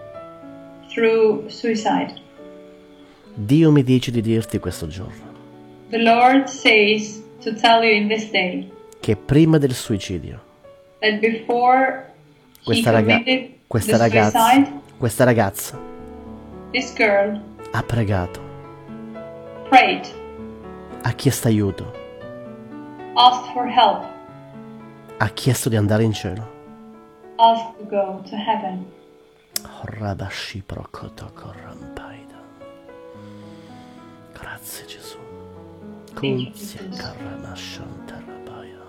Speaker 3: through suicide.
Speaker 2: Dio mi dice di dirti questo giorno
Speaker 3: The Lord says to tell you in this day
Speaker 2: che prima del suicidio
Speaker 3: that before he
Speaker 2: questa
Speaker 3: committed
Speaker 2: questa
Speaker 3: the suicide,
Speaker 2: ragazza
Speaker 3: this girl
Speaker 2: ha pregato,
Speaker 3: prayed,
Speaker 2: ha chiesto aiuto,
Speaker 3: asked for help,
Speaker 2: ha chiesto di andare in cielo.
Speaker 3: asked to go to heaven.
Speaker 2: Rabashi prokoto korampaida. Grazie Gesù. Kunzia karamashantarabaya.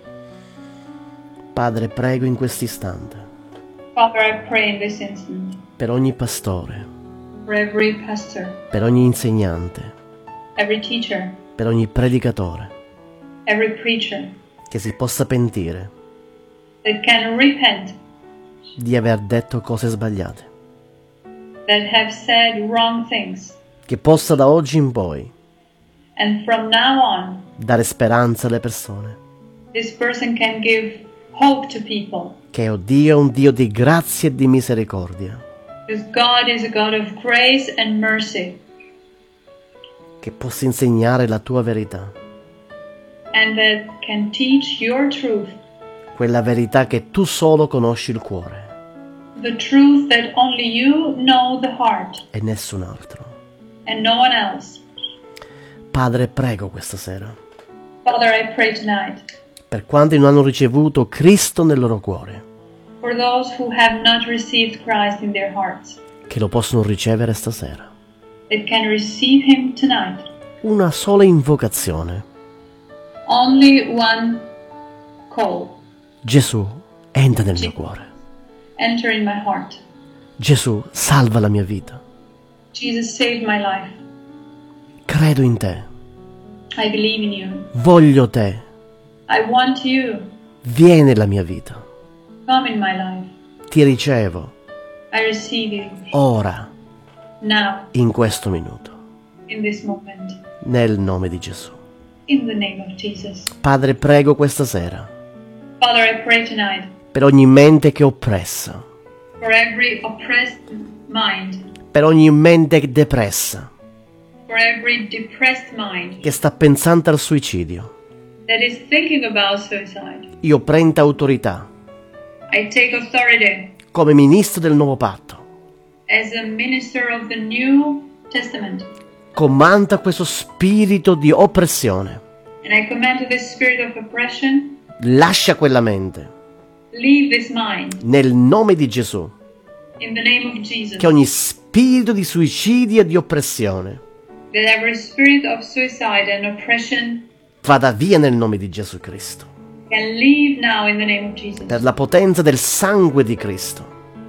Speaker 2: Padre, prego in questo istante
Speaker 3: Father, I pray in this instant
Speaker 2: per ogni pastore,
Speaker 3: for every pastor,
Speaker 2: per ogni insegnante,
Speaker 3: every teacher,
Speaker 2: per ogni predicatore,
Speaker 3: every preacher
Speaker 2: che si possa pentire
Speaker 3: that can repent,
Speaker 2: di aver detto cose sbagliate,
Speaker 3: that have said wrong things,
Speaker 2: che possa da oggi in poi
Speaker 3: and from now on,
Speaker 2: dare speranza alle persone,
Speaker 3: this person can give hope to people,
Speaker 2: che Dio è un Dio di grazia e di misericordia,
Speaker 3: because God is a God of grace and mercy,
Speaker 2: che possa insegnare la tua verità,
Speaker 3: and that can teach your truth,
Speaker 2: quella verità che tu solo conosci il cuore
Speaker 3: the truth that only you know the heart
Speaker 2: e nessun altro.
Speaker 3: and no one else.
Speaker 2: Padre, prego questa sera,
Speaker 3: Father, I pray tonight
Speaker 2: per quanti non hanno ricevuto Cristo nel loro cuore,
Speaker 3: for those who have not received Christ in their hearts,
Speaker 2: che lo possono ricevere stasera.
Speaker 3: that can receive Him tonight.
Speaker 2: Una sola invocazione.
Speaker 3: Only one call.
Speaker 2: Gesù, entra nel mio cuore.
Speaker 3: Enter in my heart.
Speaker 2: Gesù, salva la mia vita.
Speaker 3: Jesus, save my life.
Speaker 2: Credo in te.
Speaker 3: I believe in you.
Speaker 2: Voglio te.
Speaker 3: I want you.
Speaker 2: Vieni nella mia vita.
Speaker 3: Come in my life.
Speaker 2: Ti ricevo.
Speaker 3: I receive you.
Speaker 2: Ora,
Speaker 3: Now,
Speaker 2: in questo minuto.
Speaker 3: in this moment.
Speaker 2: Nel nome di Gesù.
Speaker 3: In the name of Jesus.
Speaker 2: Padre, prego questa sera.
Speaker 3: Father, I pray tonight
Speaker 2: Per ogni mente che è oppressa.
Speaker 3: for every oppressed mind,
Speaker 2: Per ogni mente depressa.
Speaker 3: for every depressed mind
Speaker 2: Che sta pensando al suicidio.
Speaker 3: that is thinking about suicide.
Speaker 2: Io prendo autorità.
Speaker 3: I take authority
Speaker 2: Come ministro del nuovo patto.
Speaker 3: as a minister of the New Testament.
Speaker 2: Comanda questo spirito di oppressione.
Speaker 3: And I command to this spirit of oppression,
Speaker 2: Lascia quella mente.
Speaker 3: leave this mind
Speaker 2: Nel nome di Gesù.
Speaker 3: in the name of Jesus.
Speaker 2: Che ogni spirito di suicidio e di oppressione
Speaker 3: That every spirit of suicide and oppression
Speaker 2: vada via nel nome di Gesù Cristo.
Speaker 3: can leave now in the name of Jesus.
Speaker 2: Per la potenza del sangue di Cristo.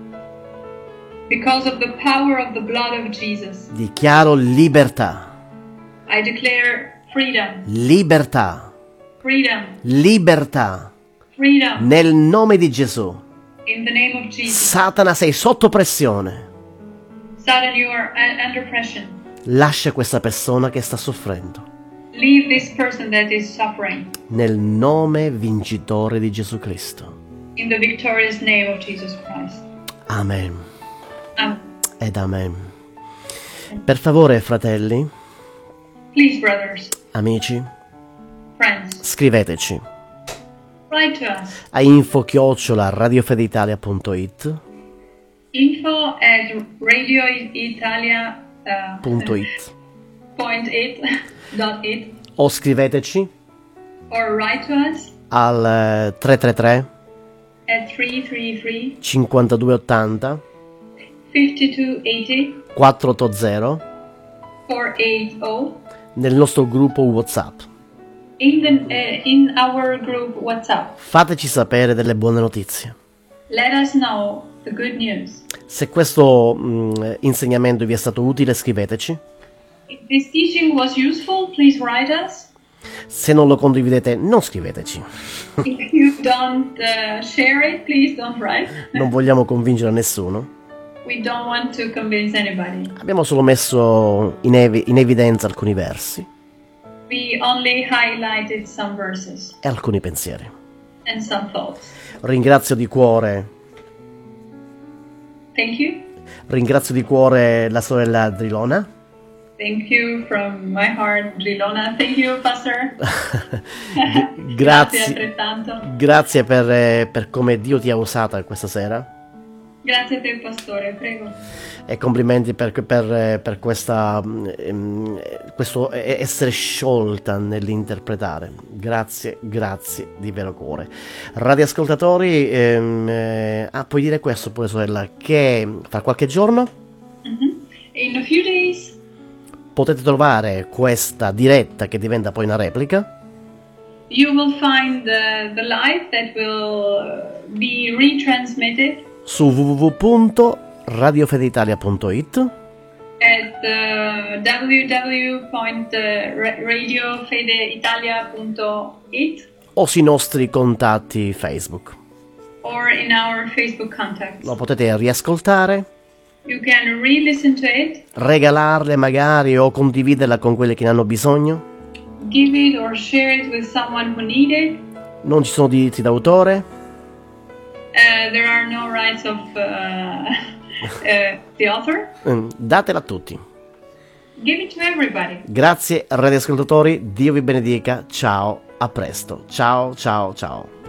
Speaker 3: Because of the power of the blood of Jesus,
Speaker 2: Dichiaro libertà.
Speaker 3: I declare freedom,
Speaker 2: Libertà.
Speaker 3: freedom,
Speaker 2: Libertà.
Speaker 3: freedom
Speaker 2: Nel nome di Gesù.
Speaker 3: in the name of Jesus.
Speaker 2: Satana, sei sotto pressione.
Speaker 3: Satan, you are under pressure.
Speaker 2: Lascia questa persona che sta soffrendo.
Speaker 3: Leave this person that is suffering
Speaker 2: Nel nome vincitore di Gesù Cristo.
Speaker 3: in the victorious name of Jesus Christ.
Speaker 2: Amen.
Speaker 3: Amen.
Speaker 2: Ed amen. Per favore, fratelli,
Speaker 3: Please, brothers,
Speaker 2: amici,
Speaker 3: friends,
Speaker 2: scriveteci
Speaker 3: write to us.
Speaker 2: a info@radiofedeitalia.it
Speaker 3: info@radioitalia
Speaker 2: .it
Speaker 3: .it
Speaker 2: o scriveteci
Speaker 3: or write to us
Speaker 2: al 333
Speaker 3: at 333
Speaker 2: 5280
Speaker 3: 5280
Speaker 2: 480
Speaker 3: 480
Speaker 2: nel nostro gruppo WhatsApp.
Speaker 3: in our group WhatsApp.
Speaker 2: Fateci sapere delle buone notizie.
Speaker 3: Let us know the good news.
Speaker 2: Se questo insegnamento vi è stato utile, scriveteci.
Speaker 3: If this teaching was useful, please write us.
Speaker 2: Se non lo condividete, non scriveteci.
Speaker 3: If you don't share it, please don't write.
Speaker 2: Non vogliamo convincere nessuno.
Speaker 3: We don't want to convince anybody.
Speaker 2: Abbiamo solo messo in evidenza alcuni versi
Speaker 3: We only highlighted some verses
Speaker 2: e alcuni pensieri.
Speaker 3: and some thoughts.
Speaker 2: Ringrazio di cuore
Speaker 3: Thank you.
Speaker 2: Ringrazio di cuore la sorella Drilona.
Speaker 3: Thank you from my heart, Drilona. Thank you, Pastor.
Speaker 2: Grazie.
Speaker 3: altrettanto.
Speaker 2: Grazie per come Dio ti ha usata questa sera.
Speaker 3: Grazie a te, Pastore, prego.
Speaker 2: E complimenti per questa, questo essere sciolta nell'interpretare. Grazie di vero cuore. Radioascoltatori, puoi dire questo poi, sorella, che fra qualche giorno
Speaker 3: In a few days,
Speaker 2: potete trovare questa diretta che diventa poi una replica
Speaker 3: you will find the live that will be retransmitted
Speaker 2: su www.radiofedeitalia.it. radiofedeitalia.it,
Speaker 3: at www.radiofedeitalia.it,
Speaker 2: o sui nostri contatti Facebook.
Speaker 3: or in our Facebook contacts.
Speaker 2: Lo potete riascoltare,
Speaker 3: You can re-listen to it,
Speaker 2: regalarle magari o condividerla con quelli che ne hanno bisogno.
Speaker 3: give it or share it with someone who need it.
Speaker 2: Non ci sono diritti d'autore.
Speaker 3: There are no rights of the author.
Speaker 2: Datela a tutti.
Speaker 3: Give it to everybody.
Speaker 2: Grazie radioascoltatori, Dio vi benedica, ciao, a presto, ciao ciao ciao.